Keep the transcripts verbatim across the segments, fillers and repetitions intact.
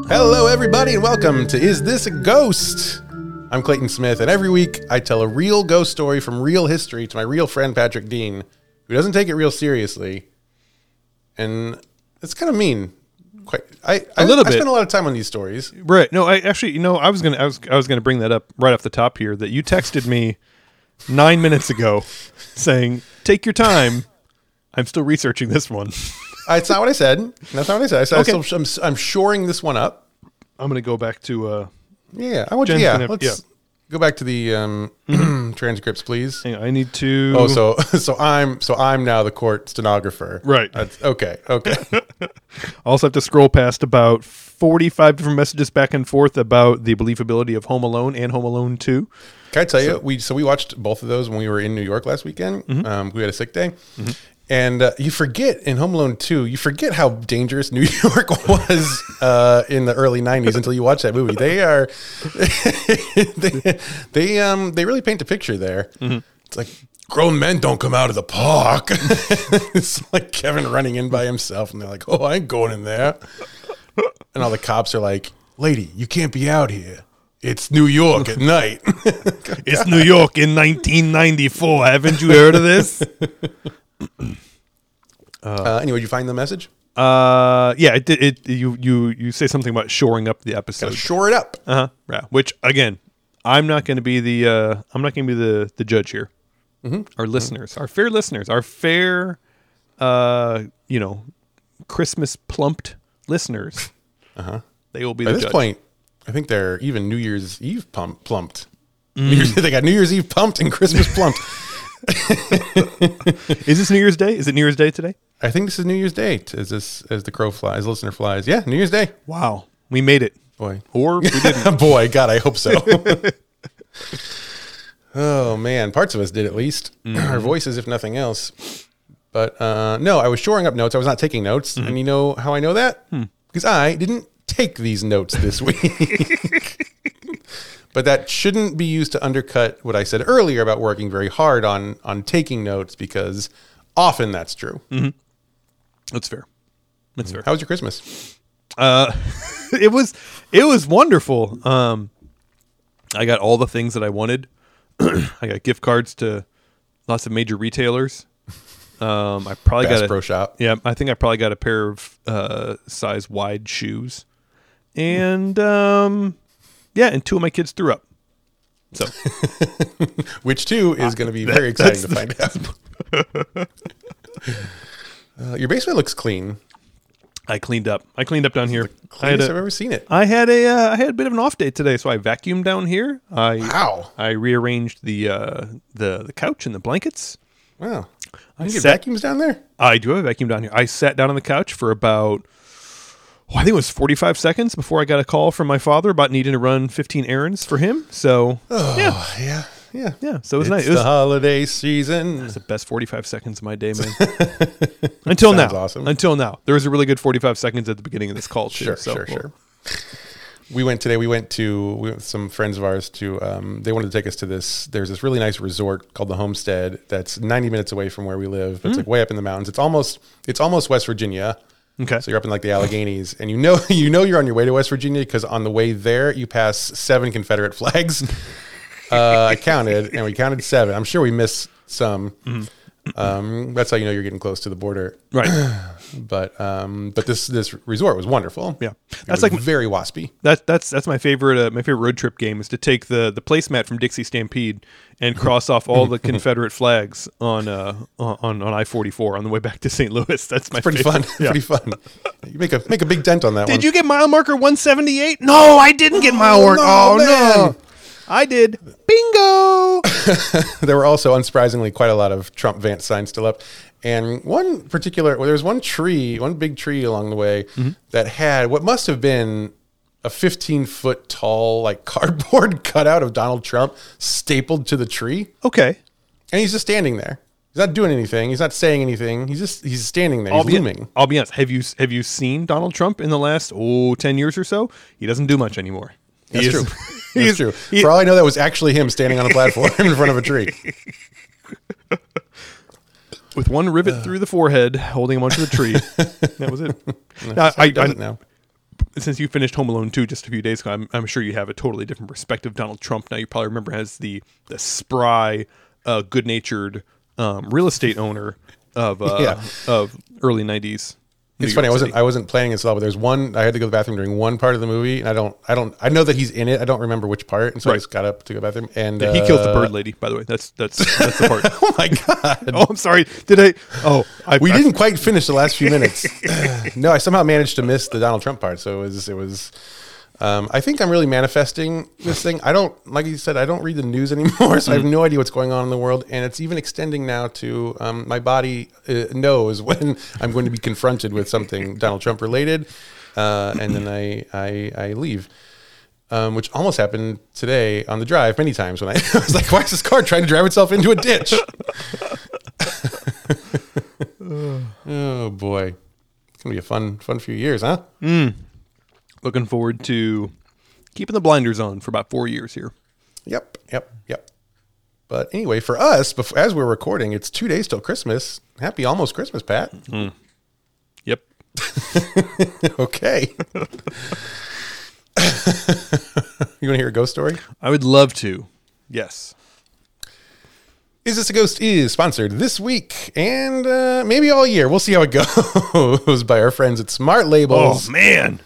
Hello, everybody, and welcome to Is This a Ghost? I'm Clayton Smith, and every week I tell a real ghost story from real history to my real friend Patrick Dean, who doesn't take it real seriously. And it's kind of mean. Quite, I, I, a little I bit. spend a lot of time on these stories. Right. No, I actually, you know, I was gonna, I was, I was gonna bring that up right off the top here. That you texted me nine minutes ago, saying, "Take your time. I'm still researching this one." Uh, it's not what I said. That's not what I said. I said Okay. I still, I'm, I'm shoring this one up. I'm gonna go back to. Uh, Yeah, I want Jen's you. Yeah, gonna- let's yeah. go back to the um, transcripts, please. hang on, I need to. Oh, so so I'm so I'm now the court stenographer. Right. That's, okay. Okay. I also have to scroll past about forty-five different messages back and forth about the believability of Home Alone and Home Alone two. Can I tell you? We so we watched both of those when we were in New York last weekend. Mm-hmm. Um, we had a sick day, and uh, you forget in Home Alone two, you forget how dangerous New York was uh, in the early nineties until you watch that movie. They are they, they um they really paint a picture there. Mm-hmm. It's like grown men don't come out of the park. It's like Kevin running in by himself, and they're like, "Oh, I ain't going in there." And all the cops are like, "Lady, you can't be out here. It's New York at night." It's New York in nineteen ninety-four. Haven't you heard of this? Uh, anyway, did you find the message? Uh, yeah, it did. It, you you you say something about shoring up the Gotta episode. shore it up. Uh huh. Yeah. Which again, I'm not going to be the uh, I'm not going to be the the judge here. Mm-hmm. Our listeners, our fair listeners, our fair, uh, you know, Christmas plumped listeners. Uh huh. They will be By the this judge. point, I think they're even New Year's Eve pump, plumped. New Year's, they got New Year's Eve pumped and Christmas plumped. Is this New Year's Day? Is it New Year's Day today? I think this is New Year's Day as this as the crow flies, listener flies. Yeah, New Year's Day. Wow, we made it, Boy, or we didn't. boy, God, I hope so. Oh man, parts of us did at least. Our voices, if nothing else. But uh, no, I was shoring up notes. I was not taking notes, and you know how I know that? Because I didn't take these notes this week. But that shouldn't be used to undercut what I said earlier about working very hard on on taking notes, because often that's true. That's fair. That's fair. How was your Christmas? Uh, it was it was wonderful. Um, I got all the things that I wanted. I got gift cards to lots of major retailers. Um, I probably Bass got a, Pro Shop. Yeah, I think I probably got a pair of uh, size wide shoes, and um, yeah, and two of my kids threw up. So, Which too is going to be very exciting to find out. uh, your basement looks clean. I cleaned up. I cleaned up down here. I had Cleanest I've a, ever seen it. I had a uh, I had a bit of an off day today, so I vacuumed down here. I Wow. I rearranged the uh, the the couch and the blankets. Wow. I You get sat- vacuums down there? I do have a vacuum down here. I sat down on the couch for about, oh, I think it was forty-five seconds before I got a call from my father about needing to run fifteen errands for him. So, Oh, yeah, yeah. Yeah. yeah. So it was It's nice. It the was holiday season. the best forty-five seconds of my day, man. Until Sounds now. awesome. Until now. There was a really good forty-five seconds at the beginning of this call, too. Sure, so sure, we'll- sure. We went today. We went to we went with some friends of ours to. Um, they wanted to take us to this. There's this really nice resort called the Homestead that's ninety minutes away from where we live. But It's like way up in the mountains. It's almost it's almost West Virginia. Okay. So you're up in like the Alleghenies, and you know you know you're on your way to West Virginia because on the way there you pass seven Confederate flags. uh, I counted, and we counted seven. I'm sure we missed some. Um, that's how you know you're getting close to the border. Right. But um, but this this resort was wonderful. Yeah. It That's was like very waspy. That that's that's my favorite uh, my favorite road trip game is to take the the placemat from Dixie Stampede and cross off all the Confederate flags on uh on on I forty-four on the way back to Saint Louis. That's my Pretty favorite. fun. Yeah. Pretty fun. You make a make a big dent on that one. Did you get mile marker one seventy-eight? No, I didn't get mile marker. no, Oh man. no. I did. Bingo. There were also, unsurprisingly, quite a lot of Trump Vance signs still up. And one particular, well, there was one tree, one big tree along the way that had what must have been a fifteen foot tall, like cardboard cutout of Donald Trump stapled to the tree. Okay. And he's just standing there. He's not doing anything. He's not saying anything. He's just, he's standing there. He's I'll be, looming. I'll be honest. Have you have you seen Donald Trump in the last oh ten years or so? He doesn't do much anymore. That's He true. is- That's he's- true. he- For all I know, that was actually him standing on a platform in front of a tree. With one rivet through the forehead, holding him onto the tree. That was it. Now, That's how I, he does I, it now. since you finished Home Alone two just a few days ago, I'm, I'm sure you have a totally different perspective of Donald Trump now. You probably remember him as the the spry, uh, good-natured um, real estate owner of uh, Yeah. of early nineties. It's funny. I wasn't. I wasn't planning this at all, but there's one. I had to go to the bathroom during one part of the movie, and I don't. I don't. I know that he's in it. I don't remember which part, and so I Right. just got up to go to the bathroom. And Yeah, he killed the uh, bird lady, by the way. That's that's that's the part. Oh my god! Oh, I'm sorry. Did I? Oh, I, We I, didn't quite finish the last few minutes. No, I somehow managed to miss the Donald Trump part. So it was. It was. Um, I think I'm really manifesting this thing. I don't, like you said, I don't read the news anymore, so I have no idea what's going on in the world. And it's even extending now to um, my body uh, knows when I'm going to be confronted with something Donald Trump related, uh, and then I I, I leave. Um, which almost happened today on the drive many times when I, I was like, why is this car trying to drive itself into a ditch? Oh boy. It's going to be a fun, fun few years, huh? looking forward to keeping the blinders on for about four years here. Yep, yep, yep. But anyway, for us, before, as we're recording, it's two days till Christmas. Happy almost Christmas, Pat. Mm. Yep. Okay. You want to hear a ghost story? I would love to. Yes. Is This a Ghost is sponsored this week and uh, maybe all year. We'll see how it goes by our friends at Smart Labels. Oh, man.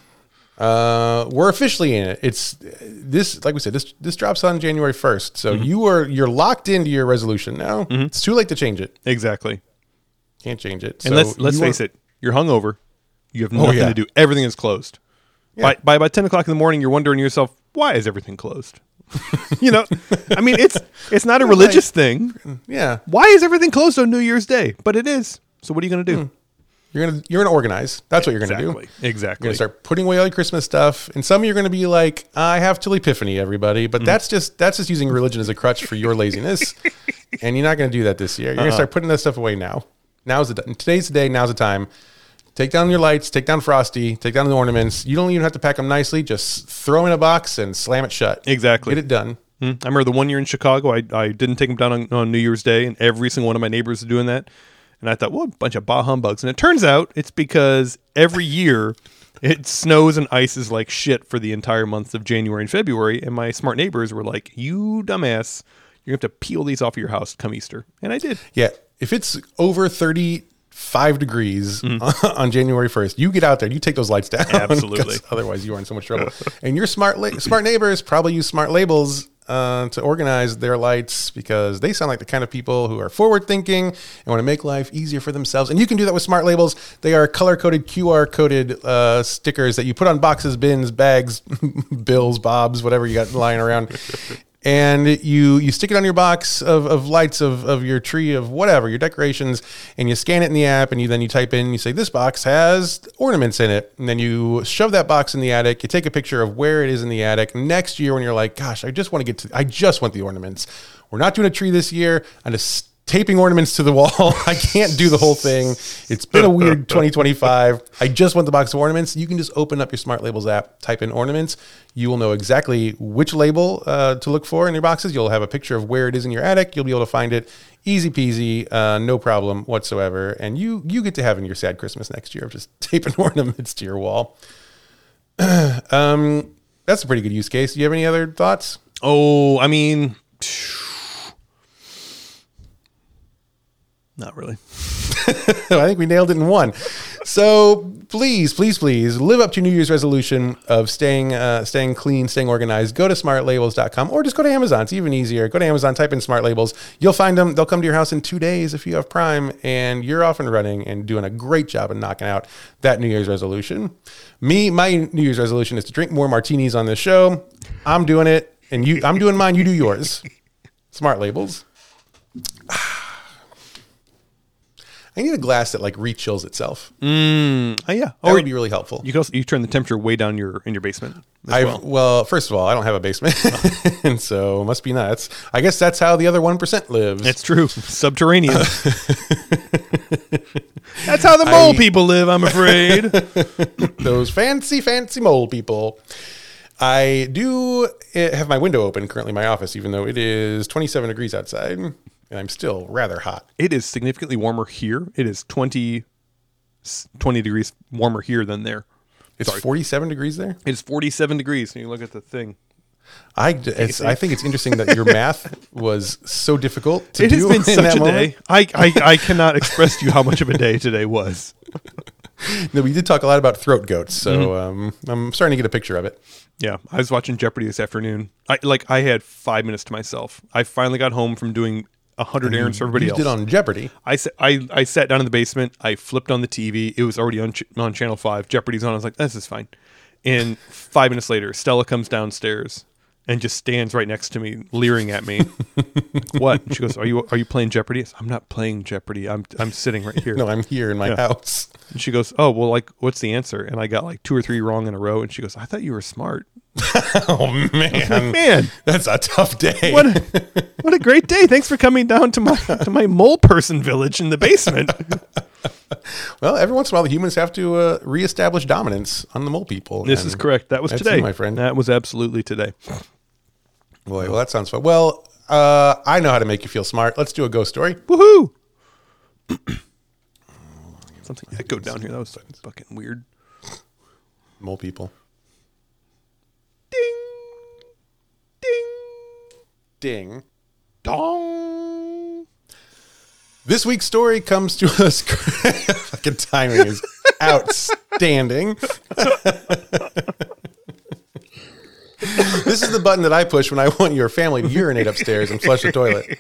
Uh, we're officially in it. It's this, like we said, this this drops on January first. So Mm-hmm. you are you're locked into your resolution now. Mm-hmm. It's too late to change it. Exactly. Can't change it. And so let's let's you face are- it. You're hungover. You have nothing yeah. to do. Everything is closed. Yeah. By by about ten o'clock in the morning, you're wondering to yourself, why is everything closed? You know, I mean, it's it's not a religious thing. Yeah, Why is everything closed on New Year's Day? But it is. So what are you going to do? you're gonna you're gonna organize. That's what you're gonna Exactly. do. Exactly. You're gonna start putting away all your Christmas stuff, and some of you're gonna be like, "I have till Epiphany, everybody," but that's just that's just using religion as a crutch for your laziness, and you're not gonna do that this year. You're gonna Uh-uh. start putting that stuff away now. Now's the today's the day. Now's the time. Take down your lights. Take down Frosty. Take down the ornaments. You don't even have to pack them nicely. Just throw them in a box and slam it shut. Exactly. Get it done. Hmm. I remember the one year in Chicago, I, I didn't take them down on, on New Year's Day, and every single one of my neighbors was doing that. And I thought, well, a bunch of bah humbugs. And it turns out it's because every year it snows and ices like shit for the entire months of January and February. And my smart neighbors were like, you dumbass, you're going to have to peel these off of your house come Easter. And I did. Yeah, if it's over thirty-five degrees on January first, you get out there, you take those lights down. Absolutely. 'cause otherwise, you are in so much trouble. And your smart la- smart neighbors probably use smart labels uh, to organize their lights because they sound like the kind of people who are forward thinking and want to make life easier for themselves. And you can do that with smart labels. They are color coded, Q R coded uh, stickers that you put on boxes, bins, bags, bills, bobs, whatever you got lying around. And you you stick it on your box of, of lights of, of your tree of whatever, your decorations, and you scan it in the app, and you then you type in, you say, this box has ornaments in it. And then you shove that box in the attic, you take a picture of where it is in the attic. Next year when you're like, gosh, I just want to get to, I just want the ornaments. We're not doing a tree this year. I'm just taping ornaments to the wall. I can't do the whole thing. It's been a weird twenty twenty-five. I just want the box of ornaments. You can just open up your Smart Labels app, type in ornaments. You will know exactly which label uh, to look for in your boxes. You'll have a picture of where it is in your attic. You'll be able to find it easy peasy, uh, no problem whatsoever. And you you get to have in your sad Christmas next year of just taping ornaments to your wall. um, that's a pretty good use case. Do you have any other thoughts? Oh, I mean, not really. I think we nailed it in one. So please, please, please live up to your New Year's resolution of staying uh, staying clean, staying organized. Go to smart labels dot com or just go to Amazon. It's even easier. Go to Amazon, type in Smart Labels. You'll find them. They'll come to your house in two days if you have Prime, and you're off and running and doing a great job of knocking out that New Year's resolution. Me, my New Year's resolution is to drink more martinis on this show. I'm doing it, and you. I'm doing mine. You do yours. Smart Labels. I need a glass that like re-chills itself. Mm, oh, yeah. That Or would be really helpful. you can also you turn the temperature way down your in your basement as I've, well. well, first of all, I don't have a basement, and so it must be nuts. I guess that's how the other one percent lives. It's true. Subterranean. That's how the mole I- people live, I'm afraid. Those fancy, fancy mole people. I do eh, have my window open currently in my office, even though it is twenty-seven degrees outside, and I'm still rather hot. It is significantly warmer here. It is twenty, twenty degrees warmer here than there. It's Sorry. forty-seven degrees there. It's forty-seven degrees. And you look at the thing. I, it's, I think it's interesting that your math was so difficult to It do has been in such that a moment. day. I, I, I cannot express to you how much of a day today was. No, we did talk a lot about throat goats, so Mm-hmm. um, I'm starting to get a picture of it. Yeah, I was watching Jeopardy this afternoon. I like I had five minutes to myself. I finally got home from doing a hundred errands for everybody You else. did on Jeopardy. I, sa- I I sat down in the basement. I flipped on the T V. It was already on ch- on channel five. Jeopardy's on. I was like, this is fine. And five minutes later, Stella comes downstairs and just stands right next to me, leering at me. What? She goes, "Are you are you playing Jeopardy?" I said, I'm not playing Jeopardy. I'm I'm sitting right here. No, I'm here in my Yeah. house. And she goes, "Oh well, like what's the answer?" And I got like two or three wrong in a row. And she goes, "I thought you were smart." Oh man, Man, that's a tough day. what a, what a great day! Thanks for coming down to my to my mole person village in the basement. Well, every once in a while, the humans have to uh, reestablish dominance on the mole people. This and is correct. That was that's today, you, my friend. That was absolutely today. Boy, well, that sounds fun. Well, uh, I know how to make you feel smart. Let's do a ghost story. Woohoo! Something echoed down here. That was fucking weird. Mole people. Ding, ding, Ding. dong. This week's story comes to us. Fucking timing is outstanding. This is the button that I push when I want your family to urinate upstairs and flush the toilet.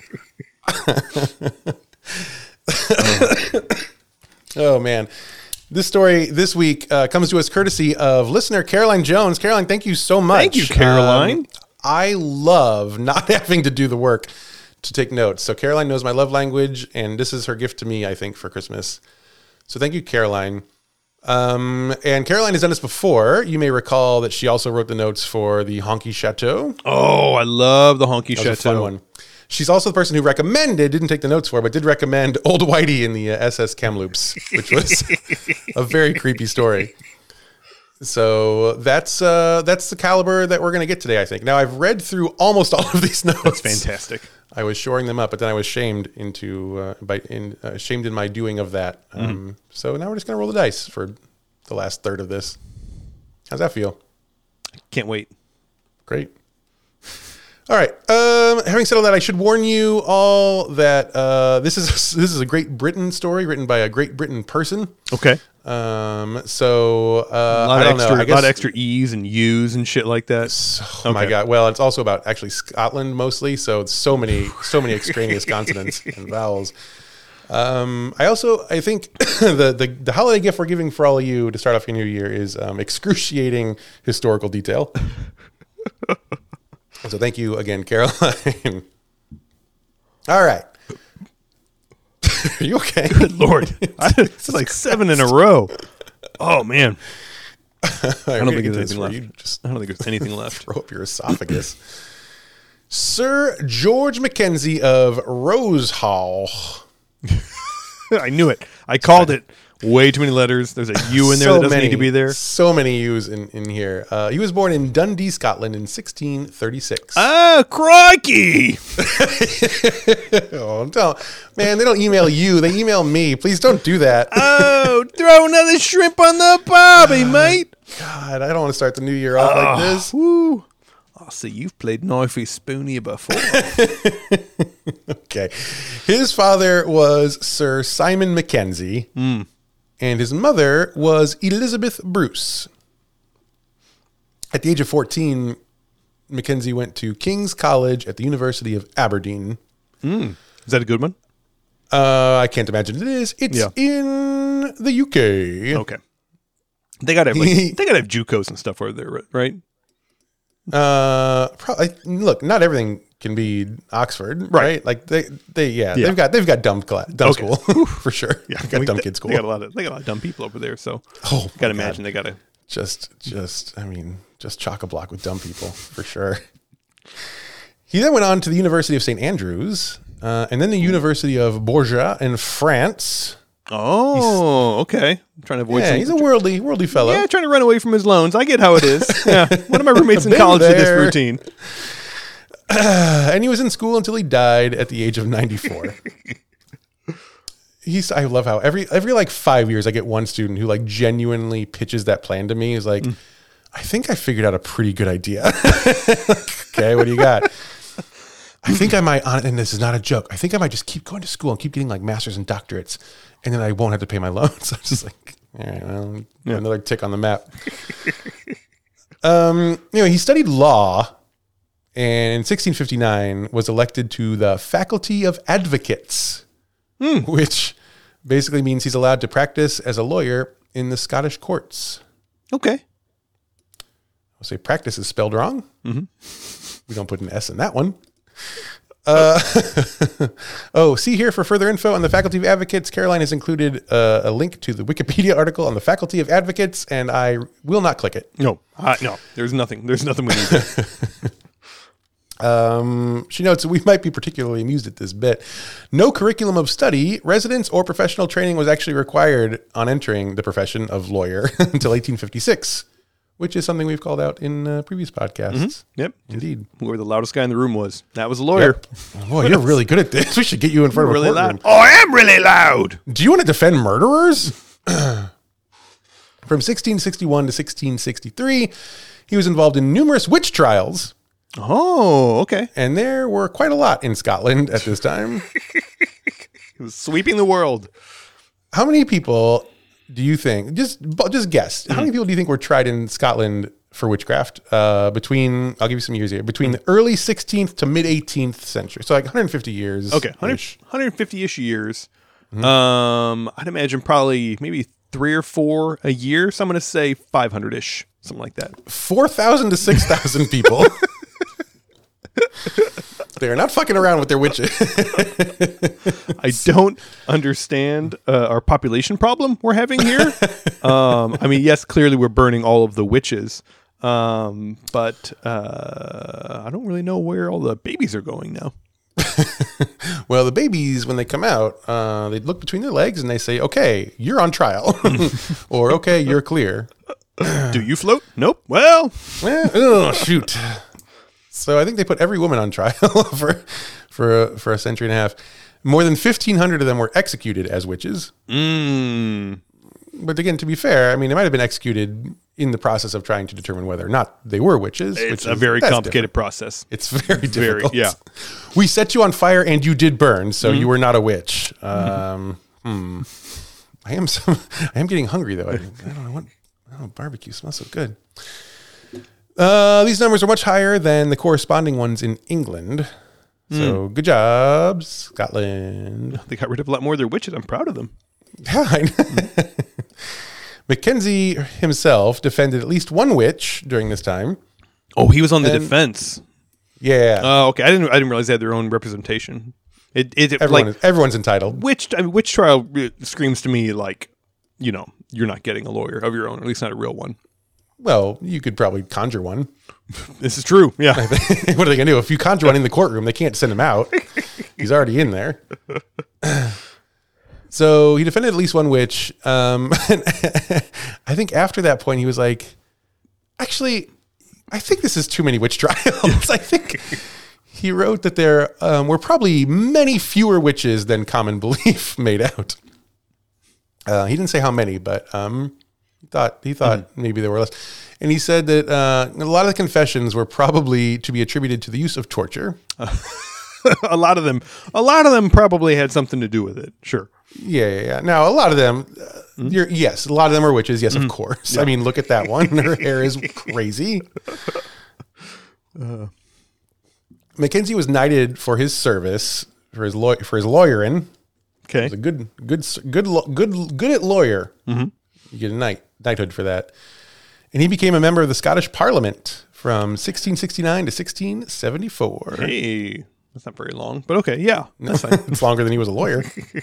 Oh, man. This story this week uh, comes to us courtesy of listener Caroline Jones. Caroline, thank you so much. Thank you, Caroline. Um, I love not having to do the work to take notes. So Caroline knows my love language, and this is her gift to me, I think, for Christmas. So thank you, Caroline. Um, and Caroline has done this before. You may recall that she also wrote the notes for the Honky Chateau. Oh, I love the Honky That was a Chateau. fun one. She's also the person who recommended, didn't take the notes for, but did recommend Old Whitey in the uh, S S Kamloops, which was a very creepy story. So that's uh, that's the caliber that we're going to get today, I think. Now, I've read through almost all of these notes. That's fantastic. I was shoring them up, but then I was shamed into uh, by in uh, shamed in my doing of that. Um, Mm-hmm. So now we're just going to roll the dice for the last third of this. How's that feel? Can't wait. Great. All right. Um, having said all that, I should warn you all that uh, this is this is a Great Britain story written by a Great Britain person. Okay. Um, so uh, A lot I of don't extra, know. I a lot of guess. extra E's and U's and shit like that. Oh my Okay. god! Well, it's also about actually Scotland mostly. So it's so many so many extraneous consonants and vowels. Um, I also I think the, the the holiday gift we're giving for all of you to start off your new year is um, excruciating historical detail. So thank you again, Caroline. All right. Are you okay? Good Lord. I, it's like seven in a row. Oh, man. I don't think there's anything left. You just I don't think there's anything left. throw up your esophagus. Sir George Mackenzie of Rose Hall. I knew it. I called it. Way too many letters. There's a U in there So that doesn't many, need to be there. So many U's in, in here. Uh, he was born in Dundee, Scotland in sixteen thirty-six. Ah, crikey. Oh, don't. Man, they don't email you. They email me. Please don't do that. Oh, throw another shrimp on the barbie, mate. God, I don't want to start the new year off like this. Woo. I see you've played knifey spoony before. Okay. His father was Sir Simon Mackenzie, Mm. and his mother was Elizabeth Bruce. At the age of fourteen, Mackenzie went to King's College at the University of Aberdeen. Mm. Is that a good one? Uh, I can't imagine it is. It's Yeah. in the U K. Okay. They gotta have like, they gotta have JUCOs and stuff over there, right? Uh, probably. Look, not everything can be Oxford, right? Right. Like they, they, yeah, Yeah. they've got they've got dumb class, dumb Okay. school for sure. Yeah, they've got I mean, dumb they, kid school. They got a lot of they got a lot of dumb people over there, so Oh, gotta my imagine God. they gotta. Just, just, I mean, just chock a block with dumb people for sure. He then went on to the University of Saint Andrews, uh, and then the University of Bourges in France. Oh, okay. I'm trying to avoid. Yeah, some, he's a worldly, worldly fellow. yeah, trying to run away from his loans. I get how it is. Yeah, one of my roommates in Been college did this there. routine. And he was in school until he died at the age of ninety-four. he's, I love how every, every like five years I get one student who like genuinely pitches that plan to me. Is like, mm. I think I figured out a pretty good idea. Okay. What do you got? I think I might, and this is not a joke, I think I might just keep going to school and keep getting like masters and doctorates, and then I won't have to pay my loans. So I'm just like, all right, well, yeah. Another tick on the map. um, anyway, he studied law, and in sixteen fifty-nine was elected to the Faculty of Advocates, mm. which basically means he's allowed to practice as a lawyer in the Scottish courts. Okay. I'll say practice is spelled wrong. Mm-hmm. We don't put an S in that one. Uh, oh, see here for further info on the Faculty of Advocates. Caroline has included uh, a link to the Wikipedia article on the Faculty of Advocates, and I will not click it. No, uh, no, there's nothing. There's nothing we need to. um, she notes that we might be particularly amused at this bit. No curriculum of study, residence, or professional training was actually required on entering the profession of lawyer until eighteen fifty-six. Which is something we've called out in uh, previous podcasts. Mm-hmm. Yep. Indeed. Whoever the loudest guy in the room was. That was a lawyer. Yep. Boy, you're really good at this. We should get you in front you're of a really courtroom. loud. Oh, I am really loud. Do you want to defend murderers? From sixteen sixty-one to sixteen sixty-three, he was involved in numerous witch trials. Oh, okay. And there were quite a lot in Scotland at this time. He was sweeping the world. How many people... do you think, just just guess, how many people do you think were tried in Scotland for witchcraft uh, between, I'll give you some years here, between the early sixteenth to mid-eighteenth century? So like one hundred fifty years. Okay, one hundred fifty-ish years. Mm-hmm. Um, I'd imagine probably maybe three or four a year. So I'm going to say five hundred-ish, something like that. four thousand to six thousand people. They're not fucking around with their witches. I don't understand uh, our population problem we're having here. Um, I mean, yes, clearly we're burning all of the witches, um, but uh, I don't really know where all the babies are going now. Well, the babies, when they come out, uh, they look between their legs and they say, okay, you're on trial. Or, okay, you're clear. Do you float? Nope. Well. Eh, oh, shoot. So I think they put every woman on trial for for a, for a century and a half. More than fifteen hundred of them were executed as witches. Mm. But again, to be fair, I mean, they might have been executed in the process of trying to determine whether or not they were witches. It's which a is, very complicated different. process. It's very difficult. Very, yeah. We set you on fire and you did burn, so mm-hmm. you were not a witch. Um, mm-hmm. hmm. I am some, I am getting hungry though. I, I don't know what. Oh, barbecue smells so good. Uh, these numbers are much higher than the corresponding ones in England. So mm. good job, Scotland. They got rid of a lot more of their witches. I'm proud of them. Yeah, I know. Mackenzie himself defended at least one witch during this time. Oh, he was on the and, defense. Yeah. Oh, okay. I didn't. I didn't realize they had their own representation. It, it, it Everyone like is, everyone's entitled. Witch, I mean, witch trial screams to me like, you know, you're not getting a lawyer of your own, at least not a real one. Well, you could probably conjure one. This is true. Yeah. What are they going to do? If you conjure one in the courtroom, they can't send him out. He's already in there. So he defended at least one witch. Um, I think after that point, he was like, actually, I think this is too many witch trials. I think he wrote that there um, were probably many fewer witches than common belief made out. Uh, he didn't say how many, but... Um, He thought he thought mm-hmm. maybe there were less, and he said that uh, a lot of the confessions were probably to be attributed to the use of torture. Uh, a lot of them, a lot of them probably had something to do with it. Sure. Yeah, yeah. yeah. Now a lot of them, uh, mm-hmm. you're, yes, a lot of them are witches. Yes, mm-hmm. of course. Yeah. I mean, look at that one. Her hair is crazy. Uh. Mackenzie was knighted for his service for his law for his lawyering. Okay, he was a good, good, good, good, good at lawyer. Mm-hmm. You get a knight, knighthood for that. And he became a member of the Scottish Parliament from sixteen sixty-nine to sixteen seventy-four. Hey, that's not very long, but okay, yeah. No, it's longer than he was a lawyer.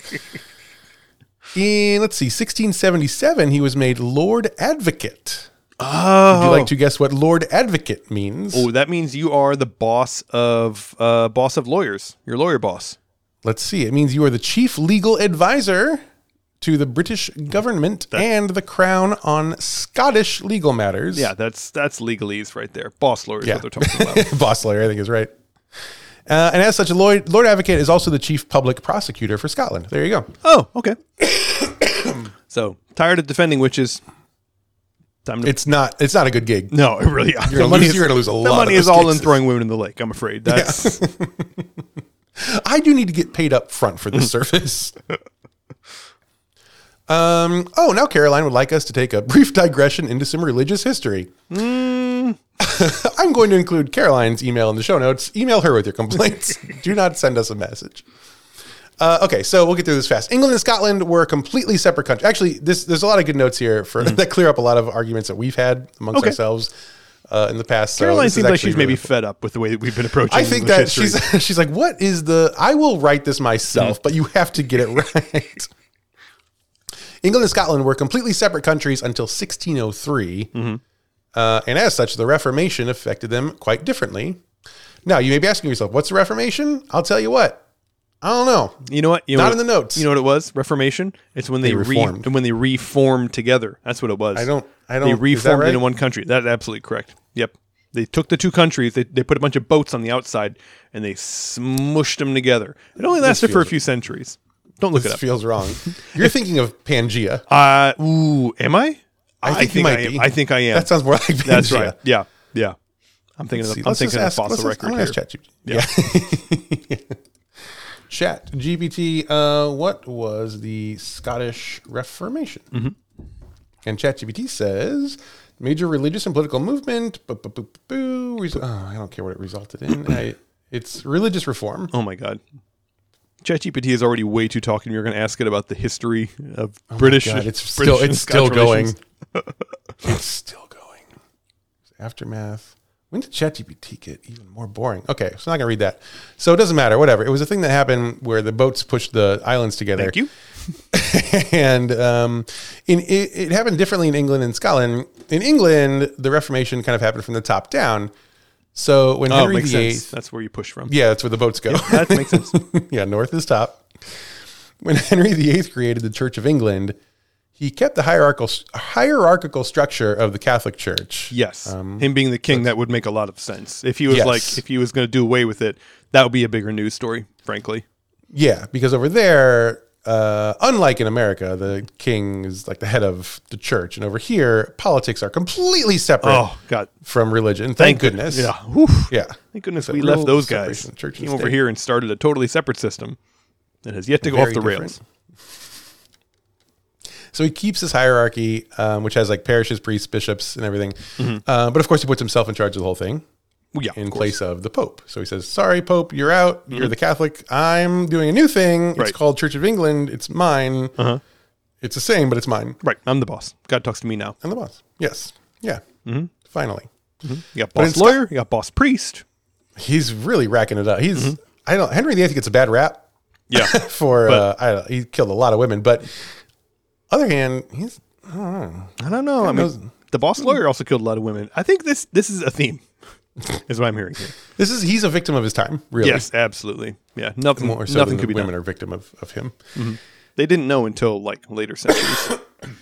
In, let's see, sixteen seventy-seven, he was made Lord Advocate. Oh. Would you like to guess what Lord Advocate means? Oh, that means you are the boss of uh, boss of lawyers. Your lawyer boss. Let's see. It means you are the chief legal advisor to the British government that, and the Crown on Scottish legal matters. Yeah, that's that's legalese right there. Boss lawyer is yeah. what they're talking about. Boss lawyer, I think is right. Uh, and as such, a Lord, Lord Advocate is also the chief public prosecutor for Scotland. There you go. Oh, okay. So, tired of defending witches. Time to... It's not It's not a good gig. No, it really is. You're going to lose a lot. The money of is all cases. in throwing women in the lake, I'm afraid. That's... Yeah. I do need to get paid up front for this service. Um, oh, now Caroline would like us to take a brief digression into some religious history. Mm. I'm going to include Caroline's email in the show notes. Email her with your complaints. Do not send us a message. Uh, okay, so we'll get through this fast. England and Scotland were completely separate countries. Actually, this, there's a lot of good notes here for mm. that clear up a lot of arguments that we've had amongst okay. ourselves uh, in the past. Caroline so seems like she's really maybe fed up with the way that we've been approaching I think English that history. she's she's like, what is the... I will write this myself, mm. but you have to get it right. England and Scotland were completely separate countries until sixteen oh three. Mm-hmm. Uh, and as such, the Reformation affected them quite differently. Now, you may be asking yourself, what's the Reformation? I'll tell you what. I don't know. You know what? You know Not what, in the notes. You know what it was? Reformation? It's when they, they re- reformed. when they reformed together. That's what it was. I don't... I don't. They reformed right? into one country. That's absolutely correct. Yep. They took the two countries, they, they put a bunch of boats on the outside, and they smushed them together. It only lasted feels, for a few centuries. Don't look this it up. feels wrong. You're thinking of Pangea. Uh, ooh, am I? I think, I think you might I am. be. I think I am. That sounds more like Pangea. That's right. Yeah, yeah. I'm thinking Let's of, see, I'm thinking of ask, fossil let's record ask, I'm here. Ask ChatGPT. Yeah. Chat G P T, uh, what was the Scottish Reformation? Mm-hmm. And ChatGPT says, major religious and political movement. Boo, boo, boo, boo, resu- oh, I don't care what it resulted in. I, it's religious reform. Oh my God. ChatGPT is already way too talking. You're going to ask it about the history of Oh British. God, it's British still and it's still Scotch going. relations. It's still going. Aftermath. When did ChatGPT get even more boring? Okay, so I'm not gonna read that. So it doesn't matter. Whatever. It was a thing that happened where the boats pushed the islands together. Thank you. and um, in it, it happened differently in England and Scotland. In England, the Reformation kind of happened from the top down. So when Oh, Henry makes the sense. Eighth, That's where you push from. yeah, that's where the boats go. Yeah, that makes sense. Yeah, north is top. When Henry the Eighth created the Church of England, he kept the hierarchical hierarchical structure of the Catholic Church. Yes, Um, him being the king, that would make a lot of sense. If he was Yes. like, if he was going to do away with it, that would be a bigger news story, frankly. Yeah, because over there, uh, unlike in America, the king is like the head of the church, and over here, politics are completely separate Oh God, from religion. Thank, goodness. Yeah, Whew. Yeah. Thank goodness So we real left those separation guys. of church and Came over state. here and started a totally separate system that has yet to go Very off the different. rails. So he keeps his hierarchy, um, which has like parishes, priests, bishops, and everything. Mm-hmm. Uh, but of course, he puts himself in charge of the whole thing. Well, yeah, in of course. place of the Pope. So he says, sorry, Pope, you're out. You're the Catholic. I'm doing a new thing. It's Right. called Church of England. It's mine. Uh-huh. It's the same, but it's mine. Right, I'm the boss. God talks to me now. I'm the boss. Yes. Yeah. Mm-hmm. Finally. You got But boss in lawyer, you got boss priest. He's really racking it up. He's, I don't, Henry the Eighth gets a bad rap Yeah, for, But- uh, I don't, he killed a lot of women, but other hand, he's, I don't know. I don't know. I mean, knows? the boss lawyer also killed a lot of women. I think this this is a theme, is what I'm hearing here. This is, he's a victim of his time, really. Yes, absolutely. Yeah, nothing, More so nothing than could the be women done. are victim of, of him. They didn't know until like later centuries.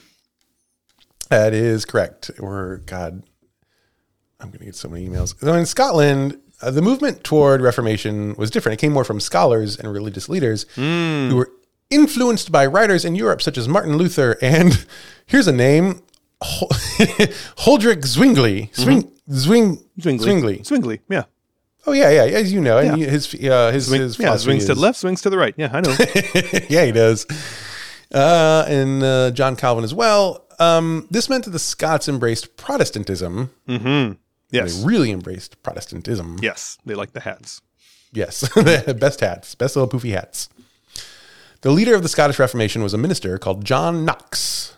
That is correct. Or God, I'm going to get so many emails. So in Scotland, uh, the movement toward Reformation was different. It came more from scholars and religious leaders who were influenced by writers in Europe, such as Martin Luther. And here's a name, Hol- Huldrych Zwingli. Swing, Zwing, Zwingli. Zwingli. Zwingli, yeah. Oh yeah, yeah, as you know, and Yeah. he- his uh, his Swing, his yeah, philosophy swings to is- the left, swings to the right. Yeah, I know. yeah, he does. Uh, and uh, John Calvin as well. Um, this meant that the Scots embraced Protestantism. Yes. They really embraced Protestantism. Yes, they like the hats. Yes. The best hats, best little poofy hats. The leader of the Scottish Reformation was a minister called John Knox.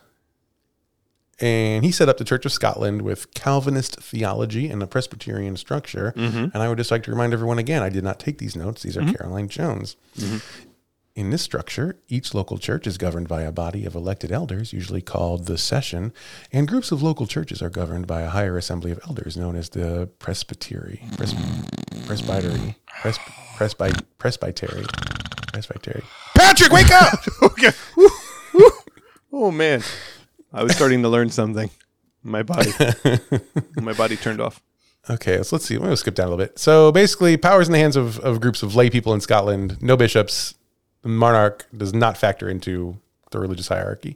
And he set up the Church of Scotland with Calvinist theology and a Presbyterian structure. And I would just like to remind everyone again, I did not take these notes. These are Caroline Jones. In this structure, each local church is governed by a body of elected elders, usually called the session, and groups of local churches are governed by a higher assembly of elders known as the presbytery. Pres- presbytery. Pres- presby- presbytery. Presbytery. Patrick, wake up! Okay. Oh, man. I was starting to learn something. My body. My body turned off. Okay, so let's see. We'll skip down a little bit. So basically, power's in the hands of, of groups of lay people in Scotland. No bishops. The monarch does not factor into the religious hierarchy.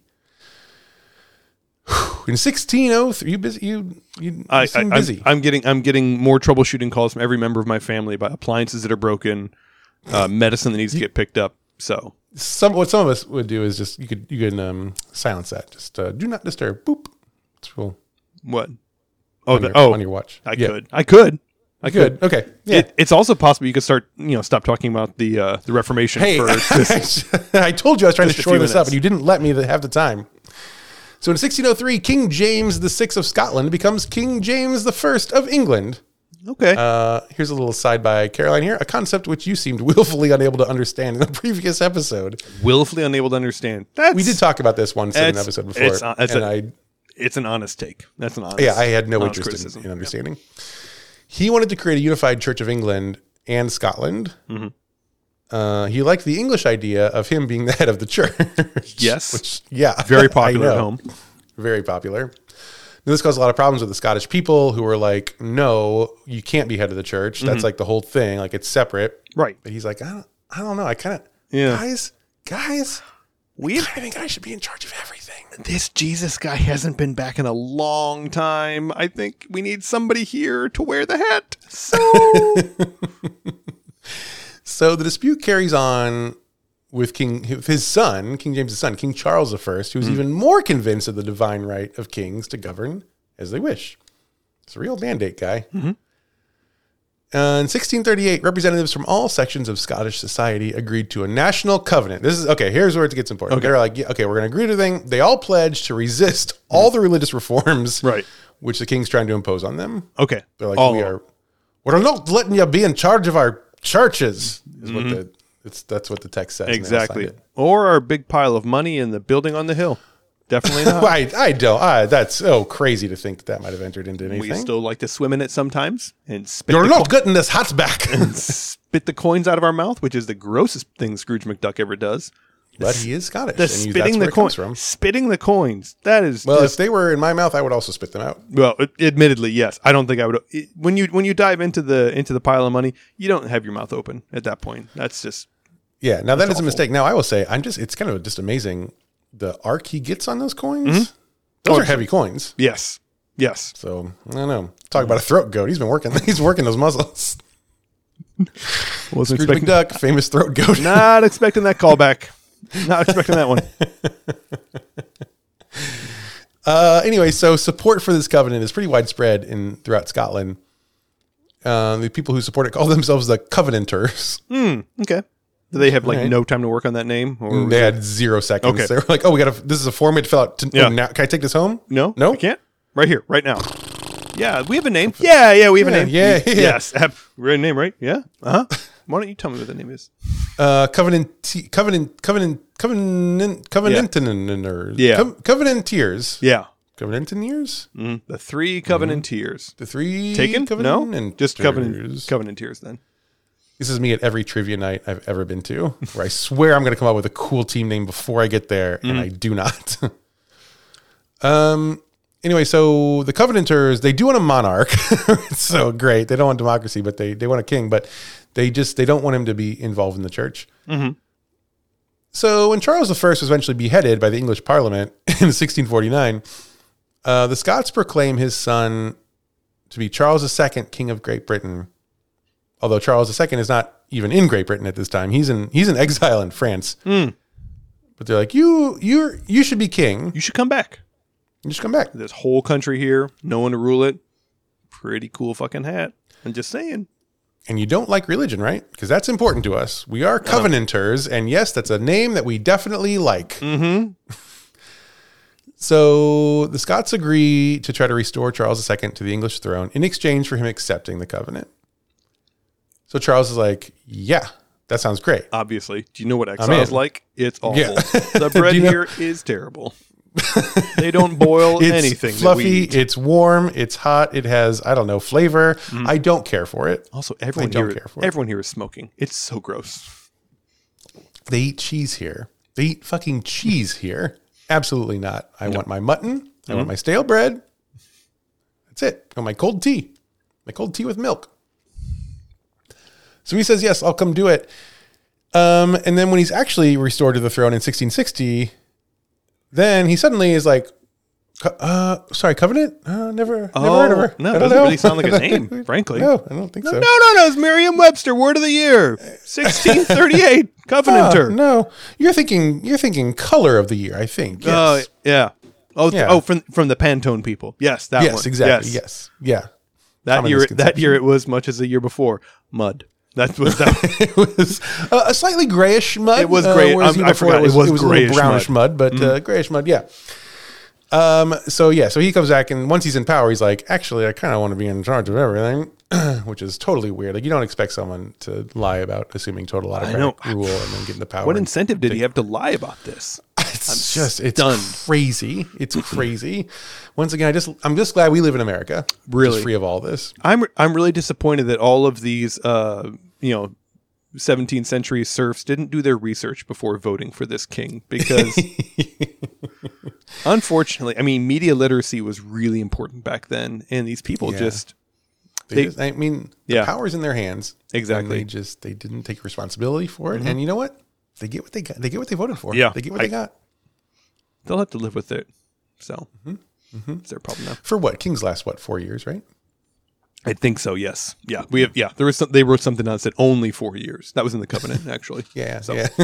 In sixteen oh three, you busy? You you, you I, seem I, busy. I'm, I'm getting I'm getting more troubleshooting calls from every member of my family about appliances that are broken, uh, medicine that needs to get picked up. So some what some of us would do is just you could you can um, silence that. Just uh, do not disturb. Boop. It's cool. what? Oh, on, the, your, oh, on your watch. I Yeah. could, I could, I Good. could. Okay. Yeah. It, it's also possible you could start, you know, stop talking about the uh, the Reformation Hey, for just, I told you I was trying to just a shore few this up, minutes. and you didn't let me have the time. So in sixteen oh three, King James the Sixth of Scotland becomes King James the First of England. okay. Uh, here's a little side by Caroline here, a concept which you seemed willfully unable to understand in the previous episode. Willfully unable to understand. That's, We did talk about this once in an It's- episode before, it's, uh, it's and a- I It's an honest take. That's an honest. yeah, I had no honest interest criticism. in, in understanding. He wanted to create a unified Church of England and Scotland. Mm-hmm. Uh, he liked the English idea of him being the head of the church. Yes. Which, yeah. Very I popular at know. home. Very popular. Now, this caused a lot of problems with the Scottish people who were like, no, you can't be head of the church. That's Mm-hmm. like the whole thing. Like it's separate. Right. But he's like, I don't, I don't know. I kind of, Yeah. guys, guys, We I think I should be in charge of everything. this Jesus guy hasn't been back in a long time. I think we need somebody here to wear the hat. So So the dispute carries on with King, with his son, King James's son, King Charles the First, who was even more convinced of the divine right of kings to govern as they wish. It's a real mandate guy. Uh, in sixteen thirty-eight, representatives from all sections of Scottish society agreed to a national covenant. This is okay. Here's where it gets important. Okay. They're like, yeah, okay, we're going to agree to a thing. They all pledged to resist all the religious reforms, Right. which the king's trying to impose on them. okay. They're like, All we of are, we're not letting you be in charge of our churches. Is what the it's that's what the text says. and they all signed Exactly. it. Or our big pile of money in the building on the hill. Definitely not. I I don't. I, that's so crazy to think that that might have entered into anything. We still like to swim in it sometimes and spit You're the, not getting this hat back. spit the coins out of our mouth, which is the grossest thing Scrooge McDuck ever does. But he is Scottish. The and you- that's spitting where the it comes coins. from. Spitting the coins. That is Well, just, if they were in my mouth, I would also spit them out. well, admittedly, yes. I don't think I would. it- When you when you dive into the into the pile of money, you don't have your mouth open at that point. That's just Yeah. Now that is a awful. mistake. Now I will say, I'm just. It's kind of just amazing the arc he gets on those coins. Mm-hmm. Those Oh, are heavy coins. yes, yes. So I don't know. Talk about a throat goat. He's been working. He's working those muscles. Wasn't Scrooge expecting, McDuck, famous throat goat. not expecting that callback. Not expecting that one. Uh, anyway, so support for this covenant is pretty widespread in throughout Scotland. Uh, the people who support it call themselves the Covenanters. Okay. Do they have like Alright. no time to work on that name? Or They had zero seconds. Okay. They were like, "Oh, we got to. This is a form we have to fill out. To, Yeah. oh, now, can I take this home? no, No? I can't. Right here, right now. Yeah, we have a name. Yeah, yeah, we have Yeah, a name. yeah, yeah. Yes, have, we have a name, right? Yeah. Uh huh. Why don't you tell me what the name is? Uh, Covenant, Covenant, Covenant, Covenant, Covenanters. Yeah. Co- Covenanteers. Yeah. Covenanteers. Mm, the three Covenanteers. The three Taken? No, Covenanters. just Covenant Covenanteers then. This is me at every trivia night I've ever been to, where I swear I'm going to come up with a cool team name before I get there, and I do not. um. Anyway, so the Covenanters, they do want a monarch. It's so great. They don't want democracy, but they, they want a king, but they just, they don't want him to be involved in the church. Mm-hmm. So when Charles the First was eventually beheaded by the English Parliament in sixteen forty-nine, uh, the Scots proclaim his son to be Charles the Second, King of Great Britain. Although Charles the Second is not even in Great Britain at this time. He's in he's in exile in France. Mm. But they're like, you you you should be king. You should come back. You should come back. This whole country here, no one to rule it. Pretty cool fucking hat. I'm just saying. And you don't like religion, right? Because that's important to us. We are Covenanters, and yes, that's a name that we definitely like. Mm-hmm. So the Scots agree to try to restore Charles the Second to the English throne in exchange for him accepting the covenant. So Charles is like, yeah, that sounds great. Obviously. Do you know what in. exile's like? It's awful. Yeah. The bread Do you know- here is terrible. They don't boil It's anything. that we fluffy, eat. it's warm, it's hot, it has, I don't know, flavor. I don't care for it. Also, everyone don't here, care for it. everyone here is smoking. It's so gross. They eat cheese here. They eat fucking cheese here. Absolutely not. I want my mutton. I want my stale bread. That's it. I want my cold tea. my cold tea with milk. So he says, yes, I'll come do it. Um, and then when he's actually restored to the throne in sixteen sixty, then he suddenly is like, uh, sorry, Covenant? Uh, never, Oh, never heard of her. no, I it don't doesn't know. really sound like a name, frankly. No, I don't think No, so. no, no, no. It's Merriam-Webster, word of the year. sixteen thirty-eight, Covenanter. Uh, no, you're thinking, you're thinking color of the year, I think. Oh, Yes. yeah. Oh, Yeah. oh, from from the Pantone people. Yes, that one. yes, exactly. Yes. Yes. Yeah. That Common year, that misconception. year it was much as the year before. Mud. That was that. It was uh, a slightly grayish mud. It was gray- Uh, whereas I'm- year I before forgot. It was, It was it was a little grayish brownish mud, mud. but uh, grayish mud. Yeah. Um. So yeah. So he comes back, and once he's in power, he's like, actually, I kind of want to be in charge of everything, which is totally weird. Like you don't expect someone to lie about assuming total autocratic know. rule and then get into power. What and incentive did he have to lie about this? It's just it's stunned. crazy. It's crazy. Once again, I just I'm just glad we live in America. Really? just free of all this. I'm I'm really disappointed that all of these, uh, you know, seventeenth century serfs didn't do their research before voting for this king because, unfortunately, I mean, media literacy was really important back then, and these people Yeah. just They, They- just, I mean, Yeah. the power's in their hands. Exactly. And they just they didn't take responsibility for it. And you know what? They get what they got. They get what they voted for. Yeah. They get what I- they got. they'll have to live with it. So it's their problem now. For what? Kings last what? Four years, right? I think so. Yes. Yeah. We have. Yeah. There was some, they wrote something that said only four years. That was in the covenant, actually. Yeah. So Yeah.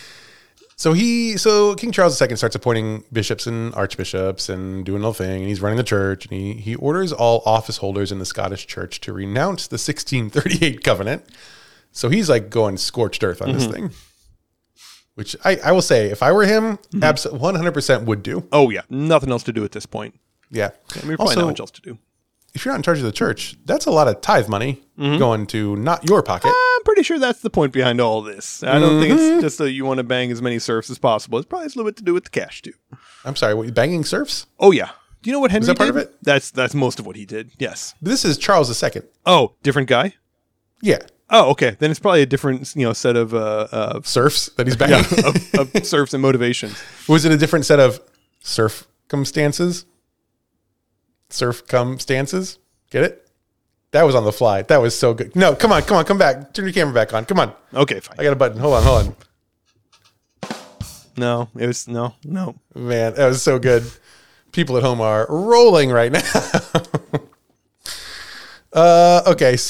So he, so King Charles the Second starts appointing bishops and archbishops and doing the whole thing, and he's running the church, and he he orders all office holders in the Scottish church to renounce the sixteen thirty-eight covenant. So he's like going scorched earth on Mm-hmm. this thing, which I, I will say, if I were him, Mm-hmm. absolutely one hundred percent would do. Oh yeah, nothing else to do at this point. Yeah. I mean, probably Also, not much else to do. if you're not in charge of the church, that's a lot of tithe money Mm-hmm. going to not your pocket. I'm pretty sure that's the point behind all this. I don't think it's just that you want to bang as many serfs as possible. It's probably a little bit to do with the cash too. I'm sorry, what, banging serfs? Oh yeah. Do you know what Henry that part did? of it? That's that's most of what he did. Yes. This is Charles the Second. Oh, different guy. Yeah. Oh, okay. Then it's probably a different, you know, set of uh, uh Serfs that he's banging. of, of serfs and motivations. Was it a different set of circumstances? Circumstances? Get it? That was on the fly. That was so good. No, come on, come on, come back. Turn your camera back on. Come on. Okay, fine. I got a button. Hold on, hold on. No, it was no, no. Man, that was so good. People at home are rolling right now. uh, okay, so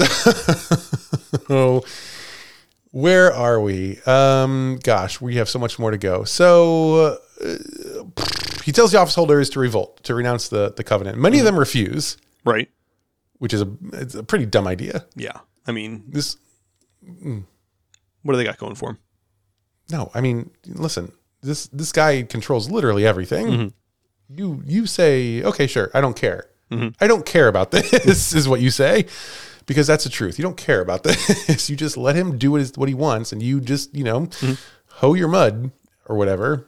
where are we? Um, gosh, we have so much more to go. So uh, he tells the office holders to revolt, to renounce the, the covenant. Many of them refuse, Right. which is a it's a pretty dumb idea. Yeah. I mean, This what do they got going for them? no, I mean, listen, this this guy controls literally everything. You you say, okay, sure, I don't care. I don't care about this, is what you say, because that's the truth. You don't care about this. You just let him do what, is, what he wants, and you just, you know, hoe your mud or whatever.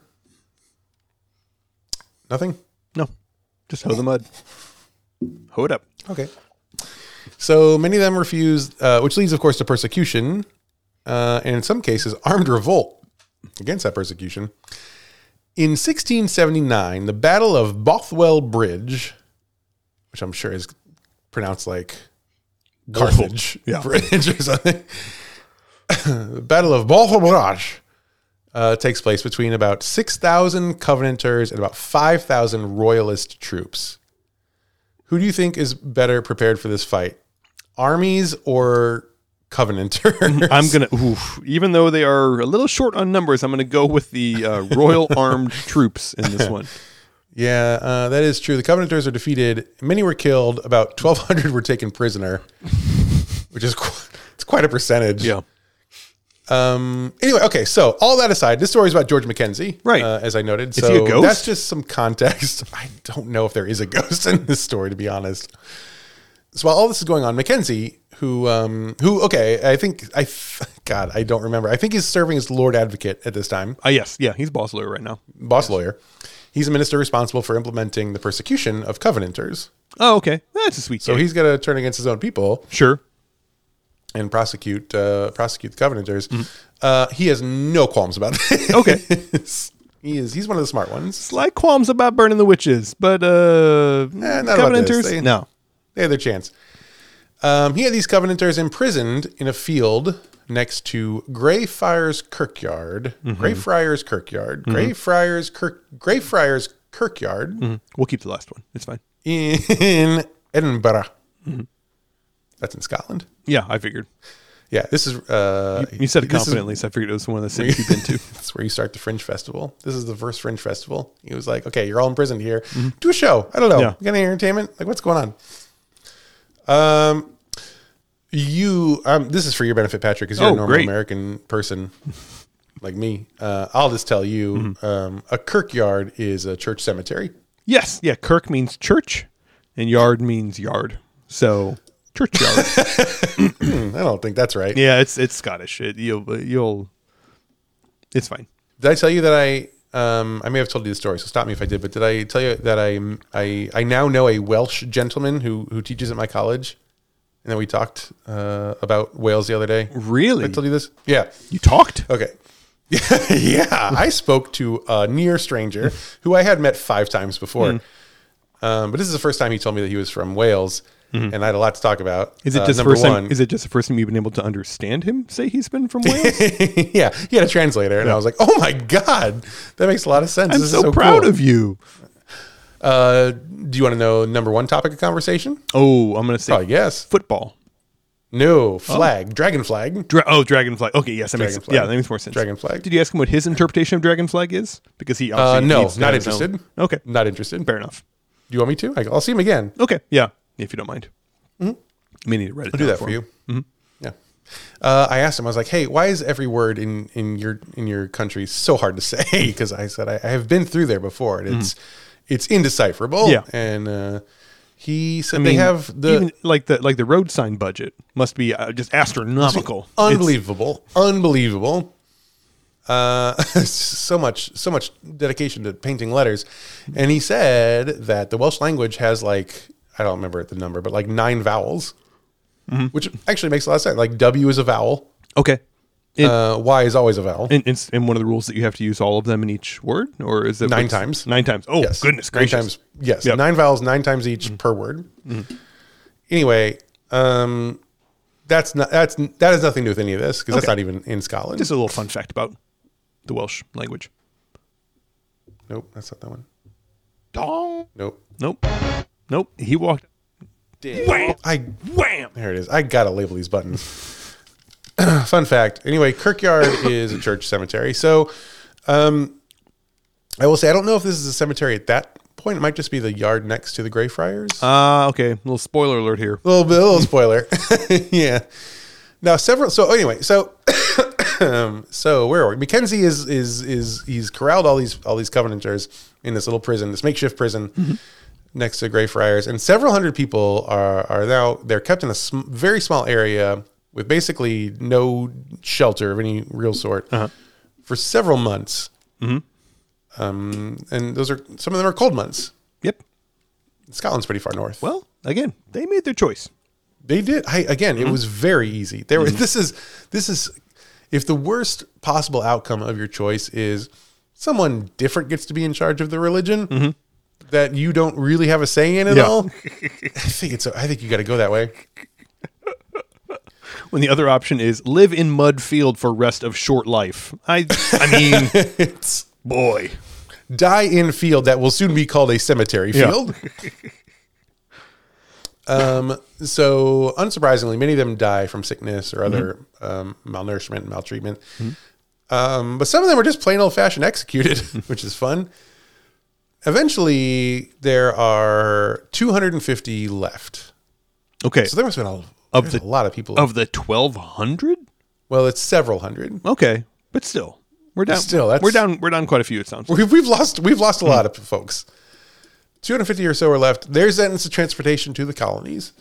Nothing? No. Just hoe the mud. Hoe it up. Okay. So many of them refuse, uh, which leads, of course, to persecution, uh, and in some cases, armed revolt against that persecution. In sixteen seventy-nine, the Battle of Bothwell Bridge, which I'm sure is pronounced like Carthage Yeah. Bridge or something. The Battle of Bothwell Bridge uh, takes place between about six thousand Covenanters and about five thousand Royalist troops. Who do you think is better prepared for this fight? Armies or Covenanters? I'm gonna, oof, even though they are a little short on numbers, I'm gonna go with the uh, Royal Armed Troops in this one. Yeah, uh, that is true. The Covenanters are defeated. Many were killed. About twelve hundred were taken prisoner, which is qu- it's quite a percentage. Yeah. Um. Anyway, okay. So all that aside, this story is about George Mackenzie, Right. Uh, as I noted. Is so he a ghost? that's just some context. I don't know if there is a ghost in this story, to be honest. So while all this is going on, Mackenzie, who, um, who, okay, I think I, God, I don't remember. I think he's serving as Lord Advocate at this time. Uh, yes. Yeah. He's boss lawyer right now. Boss lawyer. He's a minister responsible for implementing the persecution of Covenanters. Oh, okay. That's a sweet. So gig. he's got to turn against his own people sure. and prosecute uh, prosecute the Covenanters. Uh, he has no qualms about this. Okay. he is he's one of the smart ones. Slight qualms about burning the witches, but uh, Eh, not about this. Covenanters, They- no. They had their chance. Um, he had these Covenanters imprisoned in a field next to Greyfriars Kirkyard. Mm-hmm. Greyfriars Kirkyard. Mm-hmm. Greyfriars Kirk. Greyfriars Kirkyard. Mm-hmm. We'll keep the last one. It's fine. In Edinburgh. Mm-hmm. That's in Scotland. Yeah, I figured. Yeah, this is... Uh, you, you said it confidently, is, so I figured it was one of the cities you've been to. That's where you start the Fringe Festival. This is the first Fringe Festival. He was like, okay, you're all imprisoned here. Mm-hmm. Do a show. I don't know. Yeah. You got any entertainment? Like, what's going on? Um, you... Um, this is for your benefit, Patrick, because you're oh, a normal great. American person like me. Uh, I'll just tell you, mm-hmm. um, a kirkyard is a church cemetery. Yes. Yeah, kirk means church, and yard means yard. So... churchyard. I don't think that's right. Yeah, it's it's Scottish. It, you'll you'll. It's fine. Did I tell you that I um I may have told you the story, so stop me if I did. But did I tell you that I I I now know a Welsh gentleman who who teaches at my college, and then we talked uh, about Wales the other day. Really? Did I told you this? Yeah. You talked? Okay. Yeah, I spoke to a near stranger who I had met five times before, mm. um, but this is the first time he told me that he was from Wales. Mm-hmm. And I had a lot to talk about. Is it just uh, first one, time? Is it just the first time you've been able to understand him? Say he's been from Wales. Yeah, he had a translator, and yeah. I was like, "Oh my god, that makes a lot of sense." I'm this so, is so proud cool. of you. Uh, do you want to know number one topic of conversation? Oh, I'm going to say Probably yes. Football. No, flag, oh. dragon flag. Dra- oh, dragon flag. Okay, yes, that dragon makes flag. yeah, that makes more sense. Dragon flag. Did you ask him what his interpretation of dragon flag is? Because he uh, obviously no, needs to not interested. Know. Okay, not interested. Fair enough. Do you want me to? I'll see him again. Okay, yeah, if you don't mind. Mm-hmm. I may need to write it I'll down do that for, for you. Mm-hmm. Yeah. Uh, I asked him. I was like, "Hey, why is every word in, in your in your country so hard to say?" Because I said I, I have been through there before, and it's mm-hmm. it's indecipherable. Yeah. And uh, he said I they mean, have the even like the like the road sign budget must be uh, just astronomical, unbelievable, it's, unbelievable. Uh, so much so much dedication to painting letters, and he said that the Welsh language has like. I don't remember the number, but like nine vowels, mm-hmm. which actually makes a lot of sense. Like W is a vowel. Okay. In, uh, y is always a vowel. And, and, and one of the rules that you have to use all of them in each word, or is it nine times? Nine times. Oh, yes. Goodness gracious! Nine times. Yes, yep. nine vowels, nine times each mm-hmm. per word. Mm-hmm. Anyway, um, that's not that's that has nothing to do with any of this because okay. that's not even in Scotland. Just a little fun fact about the Welsh language. Nope, that's not that one. Dong. Nope. Nope. Nope. He walked. Wham! I wham. There it is. I gotta label these buttons. Fun fact. Anyway, kirkyard is a church cemetery. So, um, I will say I don't know if this is a cemetery at that point. It might just be the yard next to the Greyfriars. Ah, uh, okay. A little spoiler alert here. A little bit. A little spoiler. Yeah. Now several. So anyway, so um, so where are we? Mackenzie is is is he's corralled all these all these Covenanters in this little prison, this makeshift prison. Mm-hmm. Next to Greyfriars, and several hundred people are are now they're kept in a sm- very small area with basically no shelter of any real sort uh-huh. for several months. Mm-hmm. Um, and those are some of them are cold months. Yep, Scotland's pretty far north. Well, again, they made their choice. They did. I, again, mm-hmm. it was very easy. There, mm-hmm. this is this is if the worst possible outcome of your choice is someone different gets to be in charge of the religion. Mm-hmm. That you don't really have a say in at yeah. all. I think it's. A, I think you got to go that way. When the other option is live in mud field for rest of short life. I. I mean, it's boy, die in field that will soon be called a cemetery field. Yeah. um. So, unsurprisingly, many of them die from sickness or other mm-hmm. um, malnourishment, maltreatment. Mm-hmm. Um. But some of them are just plain old fashioned executed, which is fun. Eventually, there are two hundred fifty left. Okay. So there must have been a, of the, a lot of people. Of the twelve hundred? Well, it's several hundred. Okay. But still, we're down. Still, that's, we're down. We're down quite a few, it sounds like. We've, we've lost, we've lost a lot of folks. two hundred fifty or so are left. They're sentenced to transportation to the colonies.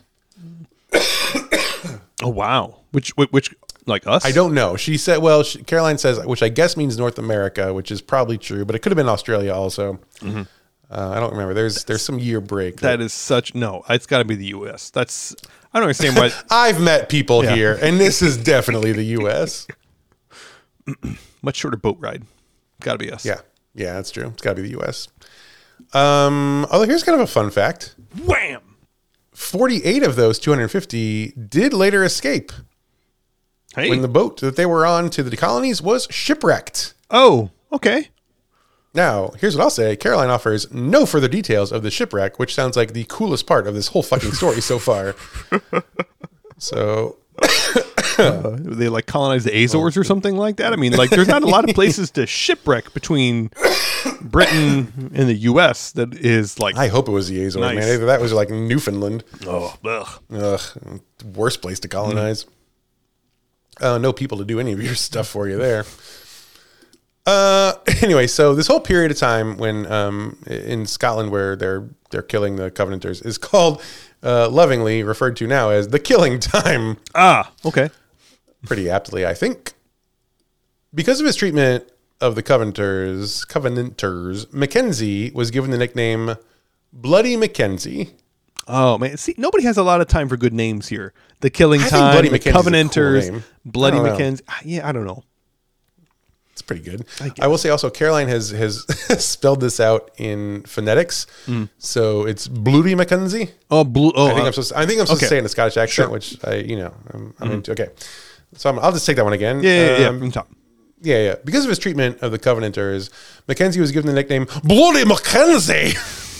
Oh, wow. Which, which, which, like us? I don't know. She said, well, she, Caroline says, which I guess means North America, which is probably true, but it could have been Australia also. Mm-hmm. Uh, I don't remember. There's That's, there's some year break. That, that is such, no, it's got to be the U S. That's, I don't understand why. I've met people yeah. here, and this is definitely the U S. Much shorter boat ride. Got to be us. Yeah. Yeah, that's true. It's got to be the U S. Um, although here's kind of a fun fact. Wham! forty-eight of those two hundred fifty did later escape Hey. when the boat that they were on to the colonies was shipwrecked. Oh, okay. Now, here's what I'll say. Caroline offers no further details of the shipwreck, which sounds like the coolest part of this whole fucking story so far. So... Uh, they like colonize the Azores or something like that. I mean, like there's not a lot of places to shipwreck between Britain and the U S that is like. I hope it was the Azores, Nice. man. Either that was like Newfoundland. Oh, ugh. Ugh, worst place to colonize. Uh, no people to do any of your stuff for you there. Uh, anyway, so this whole period of time when um, in Scotland where they're they're killing the Covenanters is called uh, lovingly referred to now as the killing time. Ah, okay. Pretty aptly, I think. Because of his treatment of the Covenanters, Covenanters, Mackenzie was given the nickname Bloody Mackenzie. Oh man, see, nobody has a lot of time for good names here. The Killing I think Time, Bloody the Mackenzie's a cool Covenanters, name. Bloody I don't know. Mackenzie. Ah, Yeah, I don't know. It's pretty good. I I, will say also Caroline has has spelled this out in phonetics, so it's Bloody Mackenzie. Oh, blue. Oh, I think uh, I'm supposed. To, I think I'm supposed okay. to say it in a Scottish accent, Sure. which I you know I'm, I'm into. Okay, so I'm, I'll just take that one again. yeah, yeah, yeah. Um, From top. yeah, yeah. Because of his treatment of the Covenanters, Mackenzie was given the nickname Bloody Mackenzie.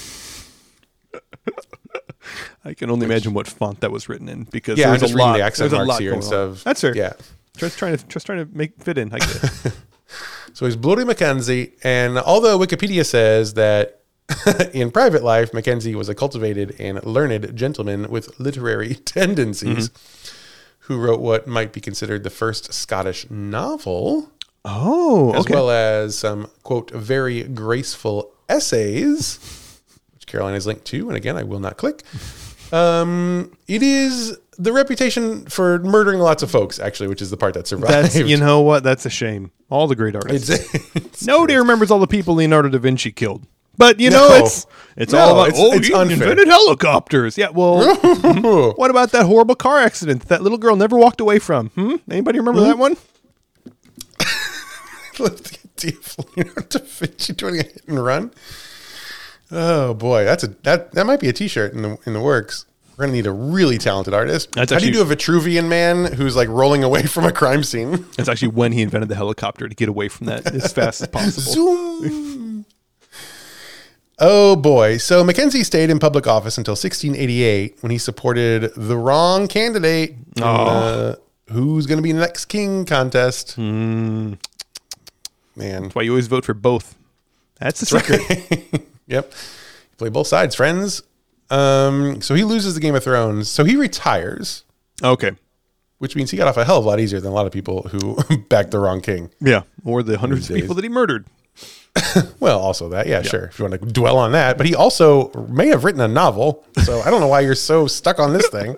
I can only imagine what font that was written in because Yeah, I'm there's just a reading lot. the accent there's a marks lot here going and on. stuff. That's fair. Yeah. Just trying to just trying to make fit in. I get it. So he's Bloody Mackenzie, and although Wikipedia says that in private life, Mackenzie was a cultivated and learned gentleman with literary tendencies who wrote what might be considered the first Scottish novel, Oh, as okay. well as some, quote, very graceful essays, which Caroline has linked to, and again, I will not click. Um, it is the reputation for murdering lots of folks, actually, which is the part that survived. That's you know what? That's a shame. All the great artists. It's, it's Nobody remembers all the people Leonardo da Vinci killed. But you know, No. it's it's No, all about it's- oh, it's he unfair. invented helicopters. Yeah, well, what about that horrible car accident that little girl never walked away from? Hmm? Anybody remember that one? the idea of Leonardo da Vinci doing a hit and run. Oh boy, that's a that that might be a T-shirt in the in the works. We're gonna need a really talented artist. That's How do you actually- do a Vitruvian man who's like rolling away from a crime scene? That's actually when he invented the helicopter to get away from that as fast as possible. Zoom. Oh boy. So Mackenzie stayed in public office until sixteen eighty-eight when he supported the wrong candidate in Oh. the Who's Going to Be the Next King contest. Hmm. Man. That's why you always vote for both. That's the secret. Yep. Play both sides, friends. Um, so he loses the Game of Thrones. So he retires, Okay. which means he got off a hell of a lot easier than a lot of people who backed the wrong king. Yeah. Or the hundreds of These people days. that he murdered. Well, also that, yeah, sure, if you want to dwell on that. But he also may have written a novel, so I don't know why you're so stuck on this thing.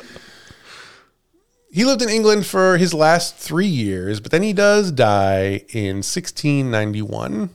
He lived in England for his last three years, but then he does die in sixteen ninety-one.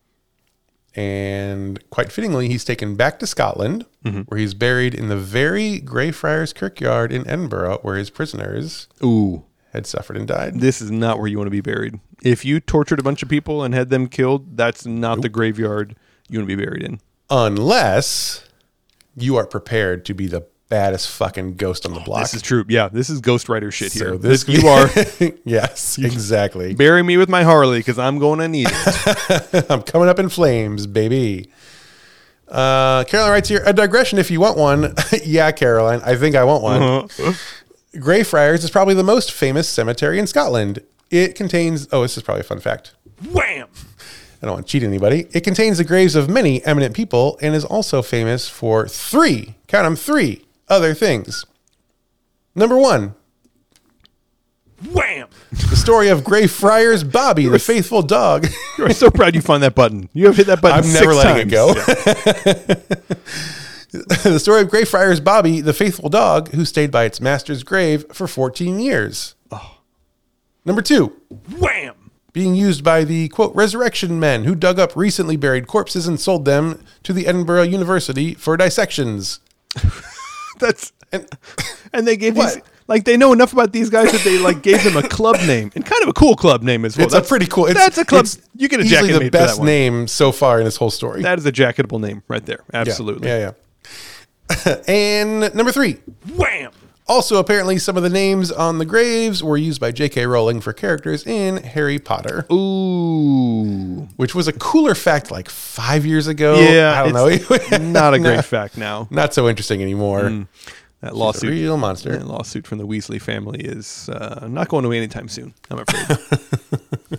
And quite fittingly, he's taken back to Scotland, where he's buried in the very Greyfriars Kirkyard in Edinburgh, where his prisoners Ooh. had suffered and died. This is not where you want to be buried. If you tortured a bunch of people and had them killed, that's not the graveyard you want to be buried in. Unless you are prepared to be the baddest fucking ghost on the block. This is true. Yeah, this is Ghost Rider shit So here. this This, you are yes, exactly. bury me with my Harley because I'm going to need it. I'm coming up in flames, baby. Uh, Caroline writes here, a digression if you want one. Yeah, Caroline, I think I want one. Uh-huh. Greyfriars is probably the most famous cemetery in Scotland. It contains, oh, this is probably a fun fact. Wham! I don't want to cheat anybody. It contains the graves of many eminent people and is also famous for three, count them, three other things. Number one, Wham! the story of Greyfriars Bobby, the faithful dog. You are so proud you found that button. You have hit that button I'm six never letting times. it go. The story of Greyfriars Bobby, the faithful dog, who stayed by its master's grave for fourteen years. Oh. Number two, Wham! being used by the, quote, resurrection men who dug up recently buried corpses and sold them to the Edinburgh University for dissections. That's And and they gave What? these like they know enough about these guys that they like gave them a club name and kind of a cool club name as well. it's a That's pretty cool. It's, that's a club. It's You get a easily jacket the made for that best one. name so far in this whole story. That is a jacketable name right there. Yeah, Absolutely. Yeah, yeah. And number three. Wham! Also, apparently, some of the names on the graves were used by J K. Rowling for characters in Harry Potter. Ooh. Which was a cooler fact like five years ago. Yeah. I don't know. Not a great not, fact now. Not so interesting anymore. Mm. That lawsuit, She's a real monster. That lawsuit from the Weasley family is uh, not going away anytime soon, I'm afraid.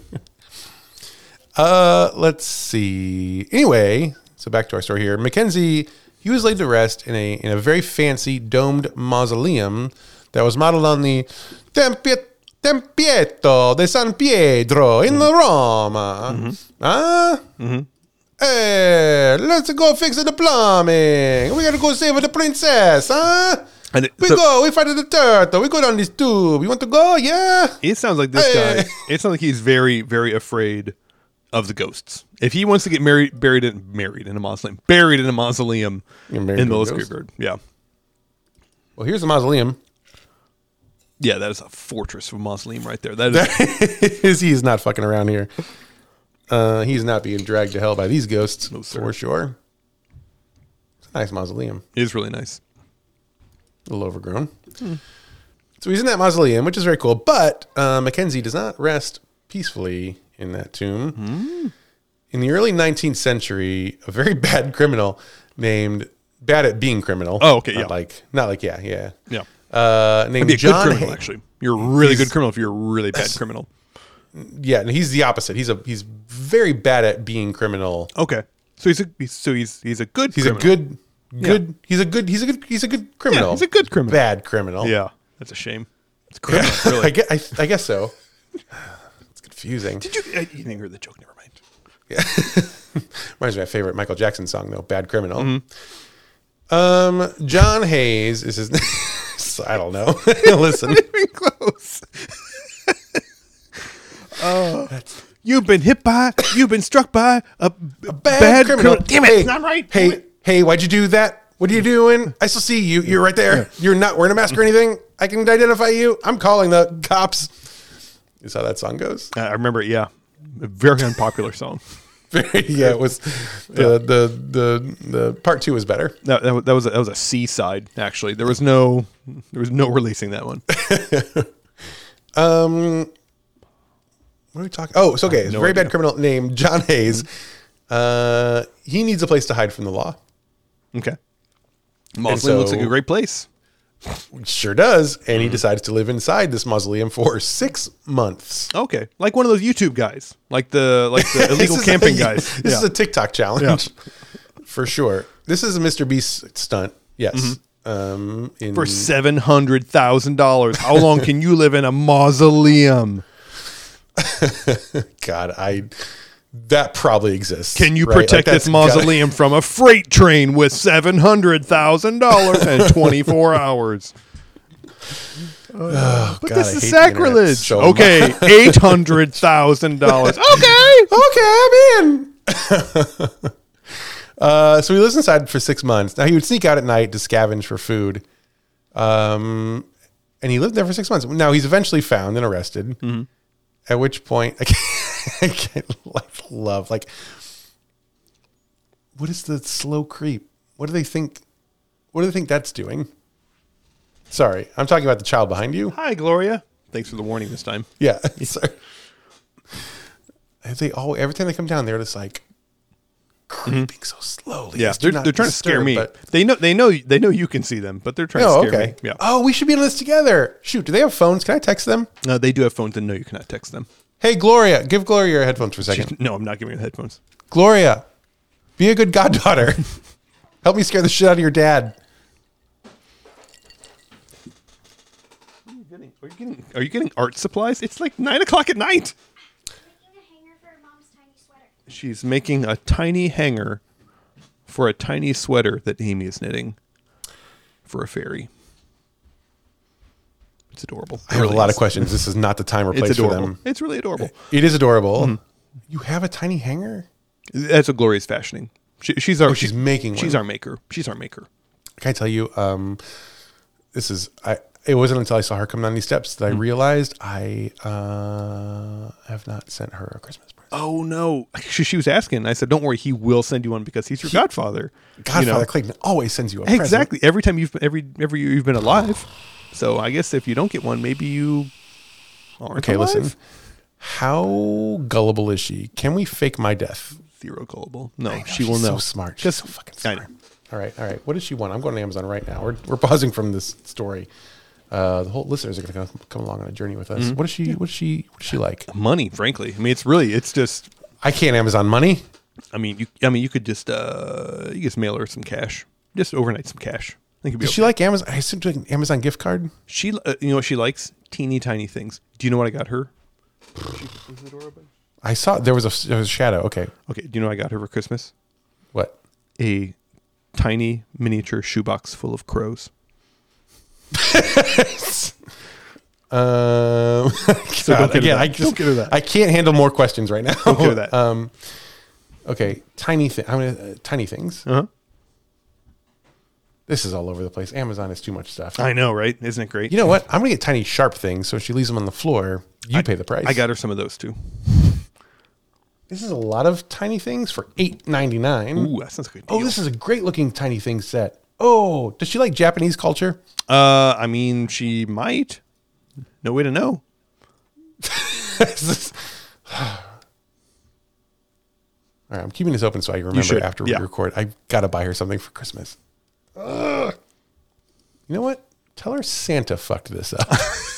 uh, let's see. Anyway, so back to our story here. Mackenzie, he was laid to rest in a in a very fancy domed mausoleum that was modeled on the Tempi- Tempietto de San Pietro in mm-hmm. Rome. Mm-hmm. Huh? Mm-hmm. Hey, let's go fix the plumbing. We gotta go save the princess, huh? And it, we so, go, we fight the turtle, we go down this tube. You want to go? Yeah. It sounds like this hey. guy, it sounds like he's very, very afraid of the ghosts. If he wants to get married, buried in, married in a mausoleum, buried in a mausoleum in Willis Graveyard. Yeah. Well, here's the mausoleum. Yeah, that is a fortress of a mausoleum right there. That is, he is not fucking around here. Uh, he's not being dragged to hell by these ghosts, no, for sure. It's a nice mausoleum. It is really nice. A little overgrown. Hmm. So he's in that mausoleum, which is very cool. But uh, Mackenzie does not rest peacefully in that tomb. Hmm. In the early nineteenth century, a very bad criminal named bad at being criminal. Oh, okay, not yeah. Like not like yeah, yeah, yeah. Uh, named be a John. Good criminal, Hay- actually, you're a really good criminal if you're a really bad criminal. Yeah, and he's the opposite. He's a he's very bad at being criminal. Okay, so he's a he's, so he's he's a good. He's criminal. a good good. Yeah. He's a good. He's a good. He's a good criminal. Yeah, he's a good criminal. Bad criminal. Yeah, that's a shame. It's criminal. Really. I guess, I, I guess so. It's confusing. Did you? Uh, you didn't hear the joke. Never mind. Yeah, reminds me of my favorite Michael Jackson song though. Bad criminal. Mm-hmm. Um, John Hayes is his name. I don't know. Listen, not even close. Oh, you've been hit by, you've been struck by a, a bad, bad criminal. criminal. Damn it! Hey, not right. Hey, Damn it. hey, why'd you do that? What are you doing? I still see you. You're right there. Yeah. You're not wearing a mask or anything. I can identify you. I'm calling the cops. Is how that song goes. I remember it. Yeah, a very unpopular song. Very, yeah, it was. The, yeah. the the the part two was better. That that, that was a, that was a C side. Actually, there was no there was no releasing that one. um. What are we talking? Oh, it's okay. It's a no very idea. bad criminal named John Hayes. Uh, he needs a place to hide from the law. Okay. Mausoleum so, looks like a great place. Sure does. And he decides to live inside this mausoleum for six months. Okay. Like one of those YouTube guys. Like the like the illegal camping a, guys. This yeah. is a TikTok challenge. Yeah. For sure. This is a Mister Beast stunt. Yes. Mm-hmm. Um, in... For seven hundred thousand dollars. How long can you live in a mausoleum? God, I that probably exists. Can you right? protect like this mausoleum gotta... from a freight train with seven hundred thousand dollars and twenty-four hours? Oh, but God, this is sacrilege. So okay, eight hundred thousand dollars. Okay, okay, I'm in. uh, so he lives inside for six months. Now he would sneak out at night to scavenge for food. Um, and he lived there for six months. Now he's eventually found and arrested. Mm-hmm. At which point, I can't, I can't like, love, like, what is the slow creep? What do they think? What do they think that's doing? Sorry, I'm talking about the child behind you. Hi, Gloria. Thanks for the warning this time. Yeah. Sorry. They all, every time they come down, they're just like creeping mm-hmm. so slowly. Yeah, they're, they're trying disturb, to scare me. But they know, they know, they know you can see them, but they're trying oh, to scare okay. me. Yeah. Oh, we should be on this together. Shoot, do they have phones? Can I text them? No, they do have phones, and no, you cannot text them. Hey, Gloria, give Gloria your headphones for a second. She's, no, I'm not giving her headphones. Gloria, be a good goddaughter. Help me scare the shit out of your dad. What are you getting? Are you getting, are you getting art supplies? It's like nine o'clock at night. She's making a tiny hanger for a tiny sweater that Amy is knitting for a fairy. It's adorable. I have really a lot is. of questions. This is not the time or place for them. It's really adorable. It is adorable. Mm. You have a tiny hanger? That's what Gloria's fashioning. She, she's our. Oh, she's making one. She's our maker. She's our maker. Can I tell you? Um, this is I. it wasn't until I saw her come down these steps that I Mm. realized I uh, have not sent her a Christmas present. Oh no! She, she was asking. I said, "Don't worry, he will send you one because he's your godfather." Godfather You know? Clayton always sends you a present. Exactly. Every time you've every every year you've been alive. So I guess if you don't get one, maybe you aren't Okay, alive? listen. How gullible is she? Can we fake my death? Zero gullible. No, I know, she she's will know. So smart. She's Just so fucking I smart. know. All right, all right. What does she want? I'm going to Amazon right now. We're we're pausing from this story. Uh, the whole listeners are going to come along on a journey with us. Mm-hmm. What does she? What does she? What does she like? Money, frankly. I mean, it's really, it's just. I can't Amazon money. I mean, you. I mean, you could just. Uh, you just mail her some cash. Just overnight some cash. I think it'd be Does she okay. like Amazon? I assume an Amazon gift card. She. Uh, you know what she likes? Teeny tiny things. Do you know what I got her? She, was the door open? I saw there was a, there was a shadow. Okay, Okay. Do you know what I got her for Christmas? what? A tiny miniature shoebox full of crows. Um, So don't get her again, that. I Don't just, get her that. I can't handle more questions right now. Don't get her that. Um, okay, tiny thing. I'm gonna uh, tiny things. Uh huh. This is all over the place. Amazon is too much stuff. I know, right? Isn't it great? You know what? I'm gonna get tiny sharp things. So if she leaves them on the floor, you pay the price. I got her some of those too. This is a lot of tiny things for eight ninety nine. Ooh, that sounds like a good deal. Oh, this is a great looking tiny thing set. Oh, does she like Japanese culture? Uh, I mean, she might. No way to know. All right, I'm keeping this open so I remember should, after yeah. we record. I gotta buy her something for Christmas. Ugh. You know what? Tell her Santa fucked this up.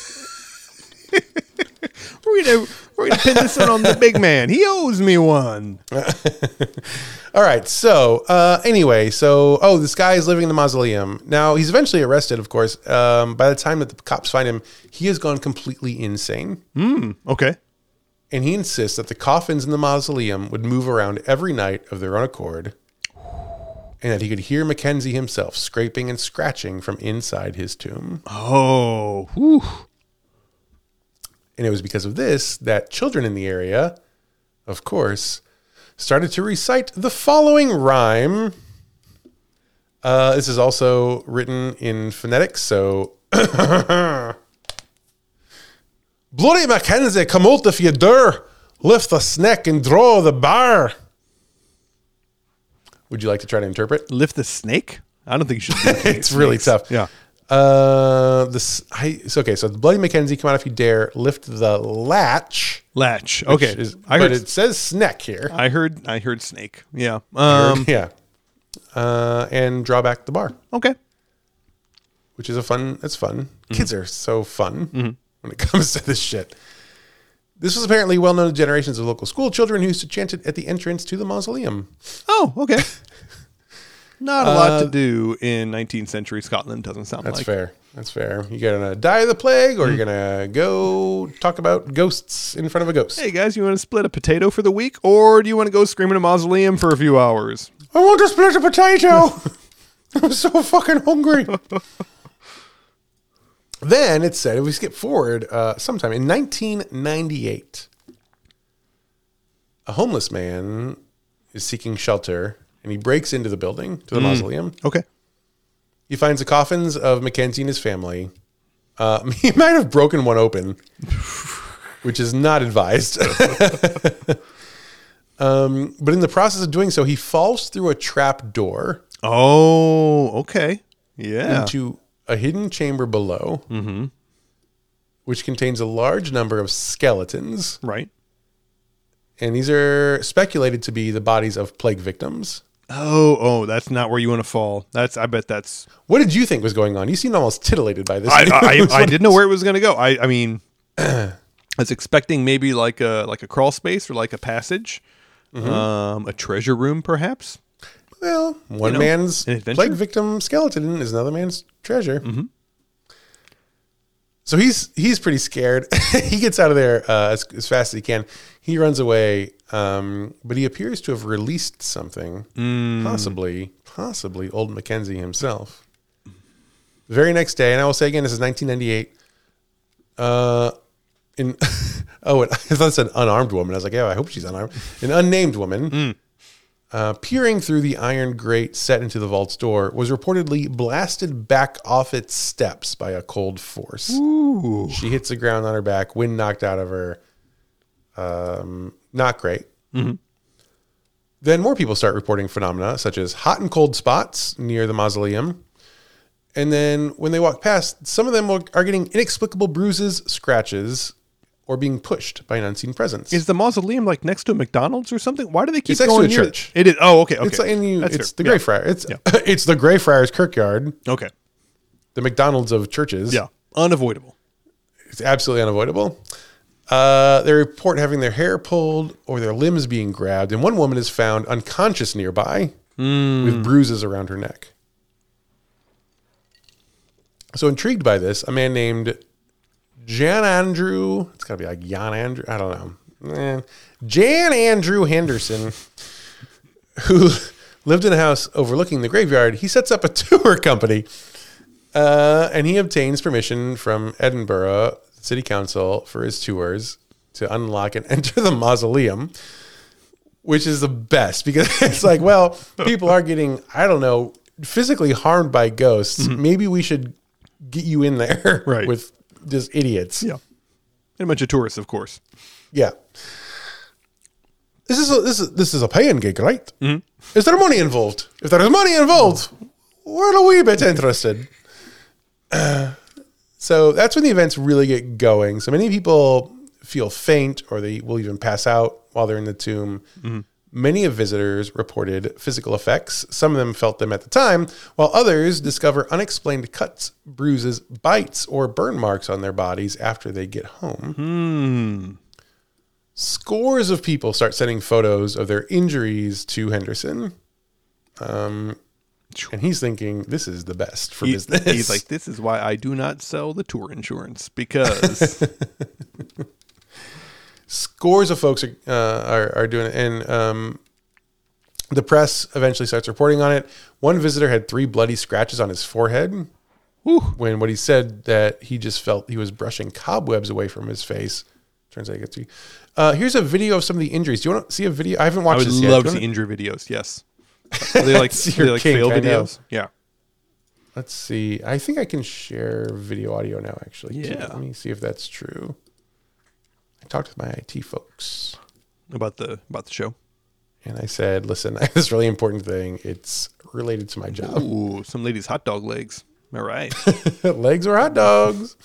We're gonna we're gonna pin this one on the big man. He owes me one. All right. So uh, anyway, so oh, this guy is living in the mausoleum now. He's eventually arrested, of course. Um, by the time that the cops find him, he has gone completely insane, Okay. and he insists that the coffins in the mausoleum would move around every night of their own accord, and that he could hear Mackenzie himself scraping and scratching from inside his tomb. Oh. Whew. And it was because of this that children in the area, of course, started to recite the following rhyme. Uh, this is also written in phonetics, so Bloody Mackenzie, come out if you dare, lift the snack and draw the bar. Would you like to try to interpret? Lift the snake? I don't think you should. do anything It's really snakes. tough. Yeah. Uh, this I so okay. So the Bloody Mackenzie, come out if you dare, lift the latch. Latch. which Okay. is- I but heard. it says snack here. I heard. I heard snake. Yeah. Um. yeah, uh, and draw back the bar, Okay. which is a fun. It's fun. Mm-hmm. Kids are so fun when it comes to this shit. This was apparently well known to generations of local school children who used to chant it at the entrance to the mausoleum. Oh. Okay. Not a lot to do in nineteenth century Scotland. Doesn't sound That's like. fair. That's fair. You gonna die of the plague, Mm. or you're gonna go talk about ghosts in front of a ghost? Hey guys, you want to split a potato for the week, or do you want to go scream in a mausoleum for a few hours? I want to split a potato. I'm so fucking hungry. Then it said, if we skip forward, uh, sometime in nineteen ninety-eight, a homeless man is seeking shelter, and he breaks into the building, to the mausoleum. Okay. He finds the coffins of Mackenzie and his family. Uh, he might have broken one open, which is not advised. um, but in the process of doing so, he falls through a trap door Oh. Okay. Yeah. into a hidden chamber below, which contains a large number of skeletons. Right. And these are speculated to be the bodies of plague victims. Oh. Oh. That's not where you want to fall. That's. I bet that's. What did you think was going on? You seemed almost titillated by this. I. I, news. I didn't know where it was going to go. I. I mean, I was expecting maybe like a like a crawl space or like a passage, um, a treasure room perhaps. Well, one know, man's an adventure? plague victim skeleton is another man's treasure. So he's he's pretty scared. He gets out of there uh, as, as fast as he can. He runs away, um, but he appears to have released something, possibly possibly old Mackenzie himself. The very next day, and I will say again, this is nineteen ninety-eight. Uh, in oh, I thought it said unarmed woman. I was like, yeah, I hope she's unarmed. An unnamed woman uh, peering through the iron grate set into the vault's door, was reportedly blasted back off its steps by a cold force. Ooh. She hits the ground on her back, wind knocked out of her. Um, not great. Mm-hmm. Then more people start reporting phenomena such as hot and cold spots near the mausoleum. And then when they walk past, some of them are getting inexplicable bruises, scratches, or being pushed by an unseen presence. Is the mausoleum like next to a McDonald's or something? Why do they keep It's next going to a near church. It is. Oh, okay. Okay. It's, like, and you, That's it's fair. the Yeah. Greyfriar. It's Yeah. it's the Greyfriars Kirkyard, Okay. the McDonald's of churches. Yeah. Unavoidable. It's absolutely unavoidable. Uh, they report having their hair pulled or their limbs being grabbed, and one woman is found unconscious nearby Mm. with bruises around her neck. So intrigued by this, a man named Jan Andrew, it's got to be like Jan Andrew, I don't know. Eh. Jan Andrew Henderson, who lived in a house overlooking the graveyard, he sets up a tour company. Uh, and he obtains permission from Edinburgh City Council for his tours to unlock and enter the mausoleum, which is the best because it's like, well, people are getting, I don't know, physically harmed by ghosts. Mm-hmm. Maybe we should get you in there right. with just idiots. Yeah. And a bunch of tourists, of course. Yeah. This is a, this is this is a paying gig, right? Mm-hmm. Is there money involved? If there is money involved, we're a wee bit interested. Uh, so that's when the events really get going. So many people feel faint or they will even pass out while they're in the tomb. Mm-hmm. Many of visitors reported physical effects. Some of them felt them at the time, while others discover unexplained cuts, bruises, bites, or burn marks on their bodies after they get home. Hmm. Scores of people start sending photos of their injuries to Henderson. Um, and he's thinking, this is the best for he, business. He's like, this is why I do not sell the tour insurance, because... Scores of folks are, uh, are, are doing it. And um, the press eventually starts reporting on it. One visitor had three bloody scratches on his forehead. Whew. When what he said that he just felt he was brushing cobwebs away from his face. Turns out I get to. Uh, here's a video of some of the injuries. Do you want to see a video? I haven't watched I would this yet. love to to see injury videos. Yes. Are they like, That's are they your like kink, fail I know. videos? Yeah. Let's see. I think I can share video audio now, actually. too. Yeah. Let me see if that's true. I talked with my I T folks. About the about the show. And I said, listen, I have this really important thing. It's related to my job. Ooh, some ladies' hot dog legs. All right. Legs or hot dogs.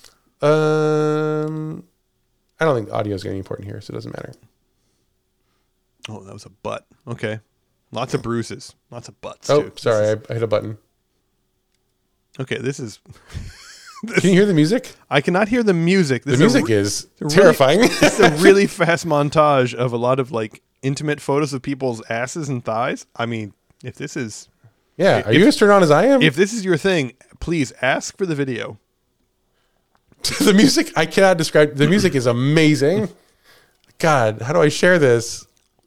Um, I don't think audio is getting important here, so it doesn't matter. Oh, that was a butt. Okay. Lots of bruises. Lots of butts, Oh, too. sorry. Is, I, I hit a button. okay, this is... Can you hear the music? I cannot hear the music. This The music a, is really, terrifying. It's a really fast montage of a lot of like intimate photos of people's asses and thighs. I mean, if this is... Yeah. Are if, you as turned on as I am? If this is your thing, please ask for the video. The music, I cannot describe. The music is amazing. God, how do I share this?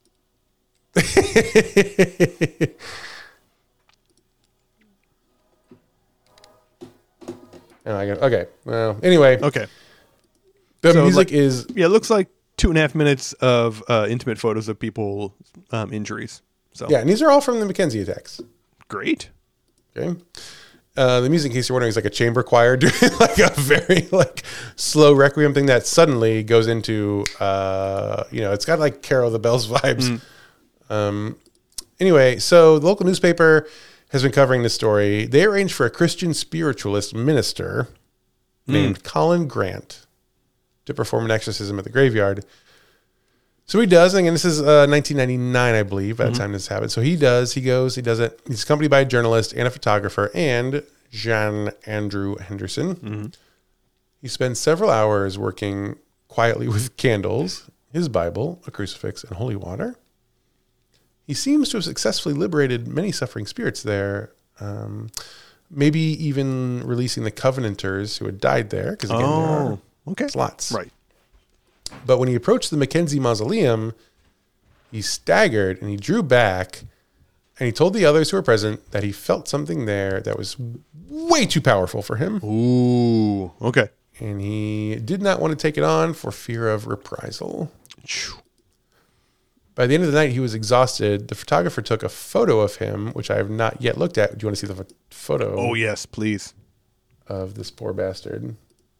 Oh, I got, okay. Well, anyway. Okay. The So, music like- is Yeah, it looks like two and a half minutes of uh, intimate photos of people um, injuries. So yeah, and these are all from the Mackenzie attacks. great. Okay. Uh, the music, in case you're wondering, is like a chamber choir doing like a very like slow requiem thing that suddenly goes into uh, you know, it's got like Carol of the Bells vibes. Um, anyway, so the local newspaper has been covering this story. They arranged for a Christian spiritualist minister named Colin Grant to perform an exorcism at the graveyard. So he does, and this is uh, nineteen ninety-nine, I believe, by the time this happened. So he does, he goes, he does it. He's accompanied by a journalist and a photographer and Jan Andrew Henderson. Mm-hmm. He spends several hours working quietly with candles, his Bible, a crucifix, and holy water. He seems to have successfully liberated many suffering spirits there, um, maybe even releasing the Covenanters who had died there, because again, there are Oh, okay. lots. Right. But when he approached the Mackenzie mausoleum, he staggered and he drew back, and he told the others who were present that he felt something there that was way too powerful for him, Ooh, okay. and he did not want to take it on for fear of reprisal. By the end of the night, he was exhausted. The photographer took a photo of him, which I have not yet looked at. Do you want to see the ph- photo? Oh, yes, please. Of this poor bastard.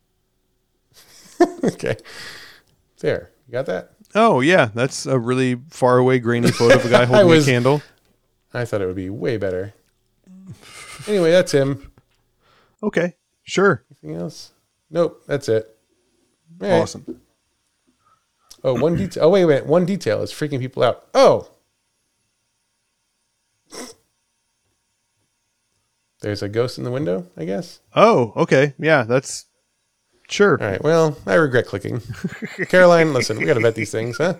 Okay. There. You got that? Oh, yeah. That's a really far away, grainy photo of a guy holding was, a candle. I thought it would be way better. Anyway, that's him. Okay. Sure. Anything else? Nope. That's it. All right. Awesome. Oh, one detail. Oh, wait, wait. One detail is freaking people out. Oh. There's a ghost in the window, I guess. Oh, okay. Yeah, that's sure. All right. Well, I regret clicking. Caroline, listen, we got to vet these things, huh?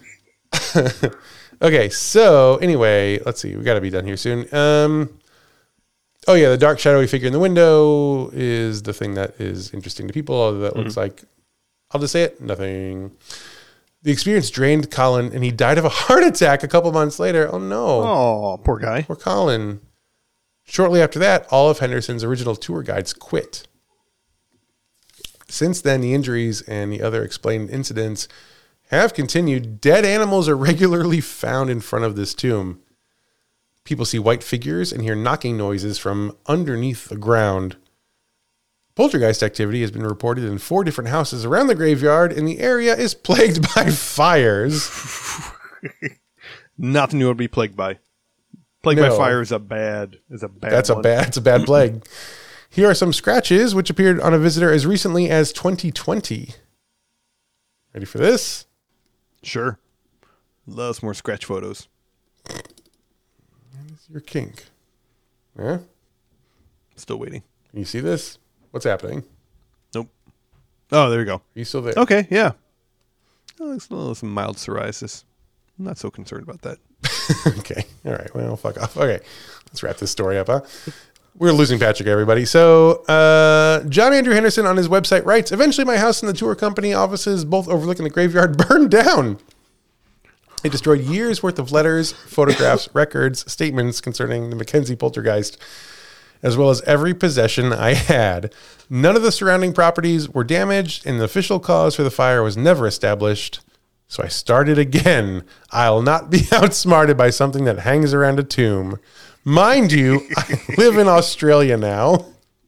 Okay. So anyway, let's see. We got to be done here soon. Um, oh yeah. The dark shadowy figure in the window is the thing that is interesting to people. Although that mm-hmm. looks like, I'll just say it, nothing. The experience drained Colin and he died of a heart attack a couple months later. Oh no. Oh, poor guy. Poor Colin. Shortly after that, all of Henderson's original tour guides quit. Since then, the injuries and the other explained incidents have continued. Dead animals are regularly found in front of this tomb. People see white figures and hear knocking noises from underneath the ground. Poltergeist activity has been reported in four different houses around the graveyard, and the area is plagued by fires. Nothing you would be plagued by. Plagued no. by fire is a bad is a bad That's one. a bad it's a bad plague. Here are some scratches which appeared on a visitor as recently as twenty twenty. Ready for this? Sure. Loves more scratch photos. That is your kink. Yeah? Still waiting. Can you see this? What's happening? Nope. Oh, there you go. Are you still there? Okay, yeah. Oh, it's a little some mild psoriasis. I'm not so concerned about that. Okay. All right. Well, fuck off. Okay. Let's wrap this story up, huh? We're losing Patrick, everybody. So, uh, John Andrew Henderson on his website writes, eventually my house and the tour company offices, both overlooking the graveyard, burned down. It destroyed years worth of letters, photographs, records, statements concerning the Mackenzie poltergeist, as well as every possession I had. None of the surrounding properties were damaged, and the official cause for the fire was never established. So I started again. I'll not be outsmarted by something that hangs around a tomb. Mind you, I live in Australia now.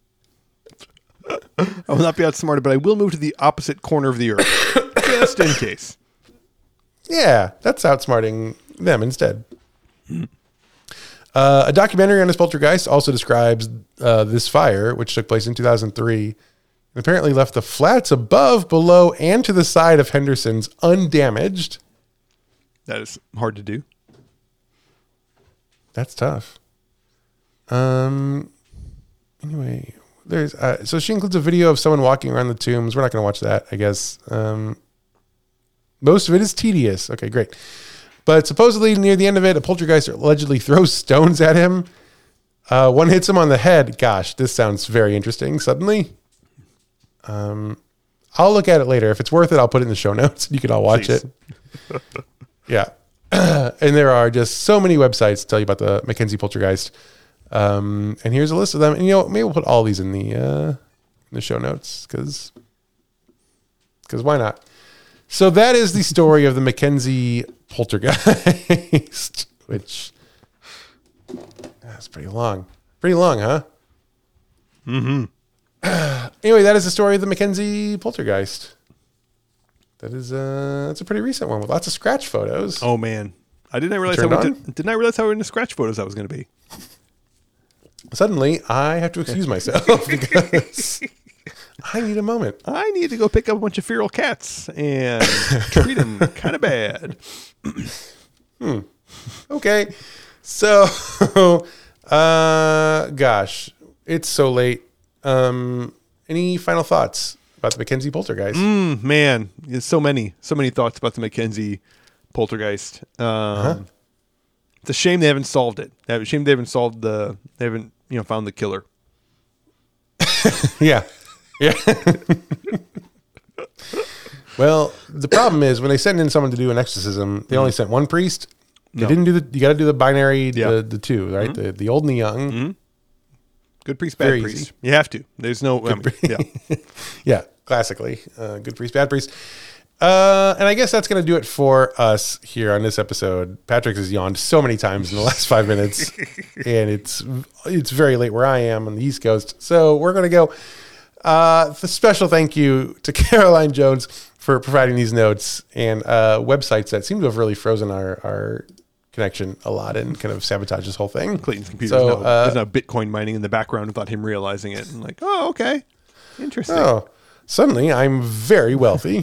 I will not be outsmarted, but I will move to the opposite corner of the earth. Just in case. Yeah, that's outsmarting them instead. Uh, a documentary on this poltergeist also describes uh, this fire, which took place in two thousand three, and apparently left the flats above, below, and to the side of Henderson's undamaged. That is hard to do. That's tough. Um. Anyway, there's uh, so she includes a video of someone walking around the tombs. We're not going to watch that, I guess. Um. Most of it is tedious. Okay, great. But supposedly near the end of it, a poltergeist allegedly throws stones at him. Uh, one hits him on the head. Gosh, this sounds very interesting. Suddenly, um, I'll look at it later. If it's worth it, I'll put it in the show notes. You can all watch Please. it. Yeah. And there are just so many websites to tell you about the Mackenzie poltergeist. Um, and here's a list of them. And you know, maybe we'll put all these in the uh, in the show notes because because why not? So that is the story of the Mackenzie poltergeist, which that's pretty long. Pretty long, huh? Mm-hmm. Anyway, that is the story of the Mackenzie poltergeist. That is uh that's a pretty recent one with lots of scratch photos. Oh man. I didn't realize how Turned did, didn't I realize how into scratch photos I was gonna be. Suddenly I have to excuse myself because I need a moment. I need to go pick up a bunch of feral cats and treat them kind of bad. Hmm. Okay. So, uh, gosh, it's so late. Um, any final thoughts about the Mackenzie poltergeist? Mm, man, there's so many, so many thoughts about the Mackenzie poltergeist. Um, uh-huh. It's a shame they haven't solved it. It's a shame they haven't solved the, they haven't, you know, found the killer. Yeah. Yeah. Well, the problem is when they send in someone to do an exorcism, they mm-hmm. only sent one priest. They no. didn't do the. You got to do the binary, yeah. the the two, right? Mm-hmm. The the old and the young. Mm-hmm. Good priest, bad Very priest. Easy. You have to. There's no. Um, yeah. Yeah. Classically, uh, good priest, bad priest. Uh, and I guess that's going to do it for us here on this episode. Patrick has yawned so many times in the last five minutes, and it's it's very late where I am on the East Coast. So we're going to go. Uh, the special thank you to Caroline Jones for providing these notes and uh, websites that seem to have really frozen our, our connection a lot and kind of sabotage this whole thing. Clayton's computer So, so, no, uh, there's no Bitcoin mining in the background without him realizing it. And like, oh, okay. Interesting. Oh, suddenly I'm very wealthy.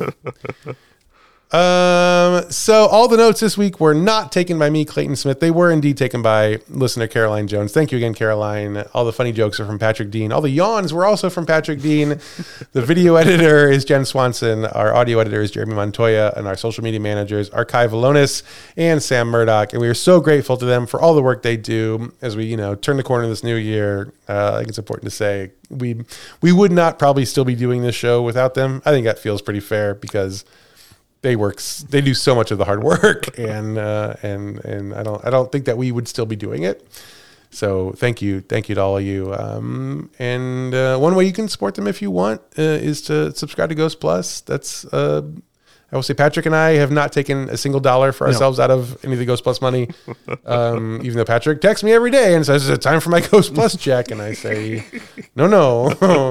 um, so all the notes this week were not taken by me, Clayton Smith. They were indeed taken by listener Caroline Jones. Thank you again, Caroline. All the funny jokes are from Patrick Dean. All the yawns were also from Patrick Dean. The video editor is Jen Swanson. Our audio editor is Jeremy Montoya. And our social media managers are Kai Valonis and Sam Murdoch. And we are so grateful to them for all the work they do as we, you know, turn the corner this new year. Uh, I think it's important to say we we would not probably still be doing this show without them. I think that feels pretty fair because they work they do so much of the hard work, and uh, and and I don't I don't think that we would still be doing it. So thank you, thank you to all of you. Um, and uh, one way you can support them if you want uh, is to subscribe to Ghost Plus. That's uh, I will say Patrick and I have not taken a single dollar for ourselves no. out of any of the Ghost Plus money. Um, even though Patrick texts me every day and says it's time for my Ghost Plus check, and I say no, no.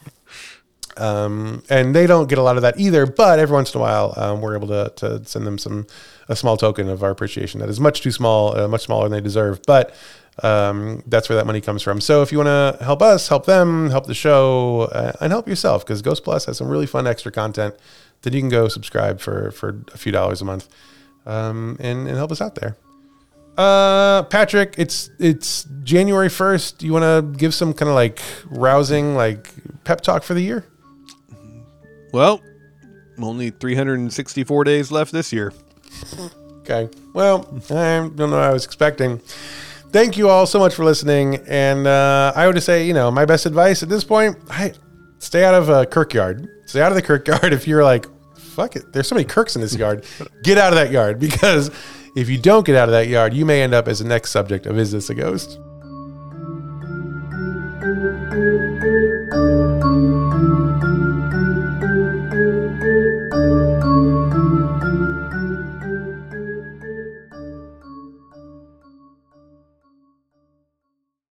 Um, and they don't get a lot of that either, but every once in a while, um, we're able to, to send them some, a small token of our appreciation that is much too small, uh, much smaller than they deserve. But, um, that's where that money comes from. So if you want to help us, help them, help the show, uh, and help yourself, because Ghost Plus has some really fun extra content that you can go subscribe for, for a few dollars a month, um, and, and help us out there. Uh, Patrick, it's, it's January first. You want to give some kind of like rousing, like pep talk for the year? Well, only three hundred sixty-four days left this year. Okay. Well, I don't know what I was expecting. Thank you all so much for listening. And uh, I would just say, you know, my best advice at this point, I stay out of a Kirkyard. Stay out of the Kirkyard. If you're like, fuck it, there's so many Kirks in this yard, get out of that yard. Because if you don't get out of that yard, you may end up as the next subject of Is This a Ghost?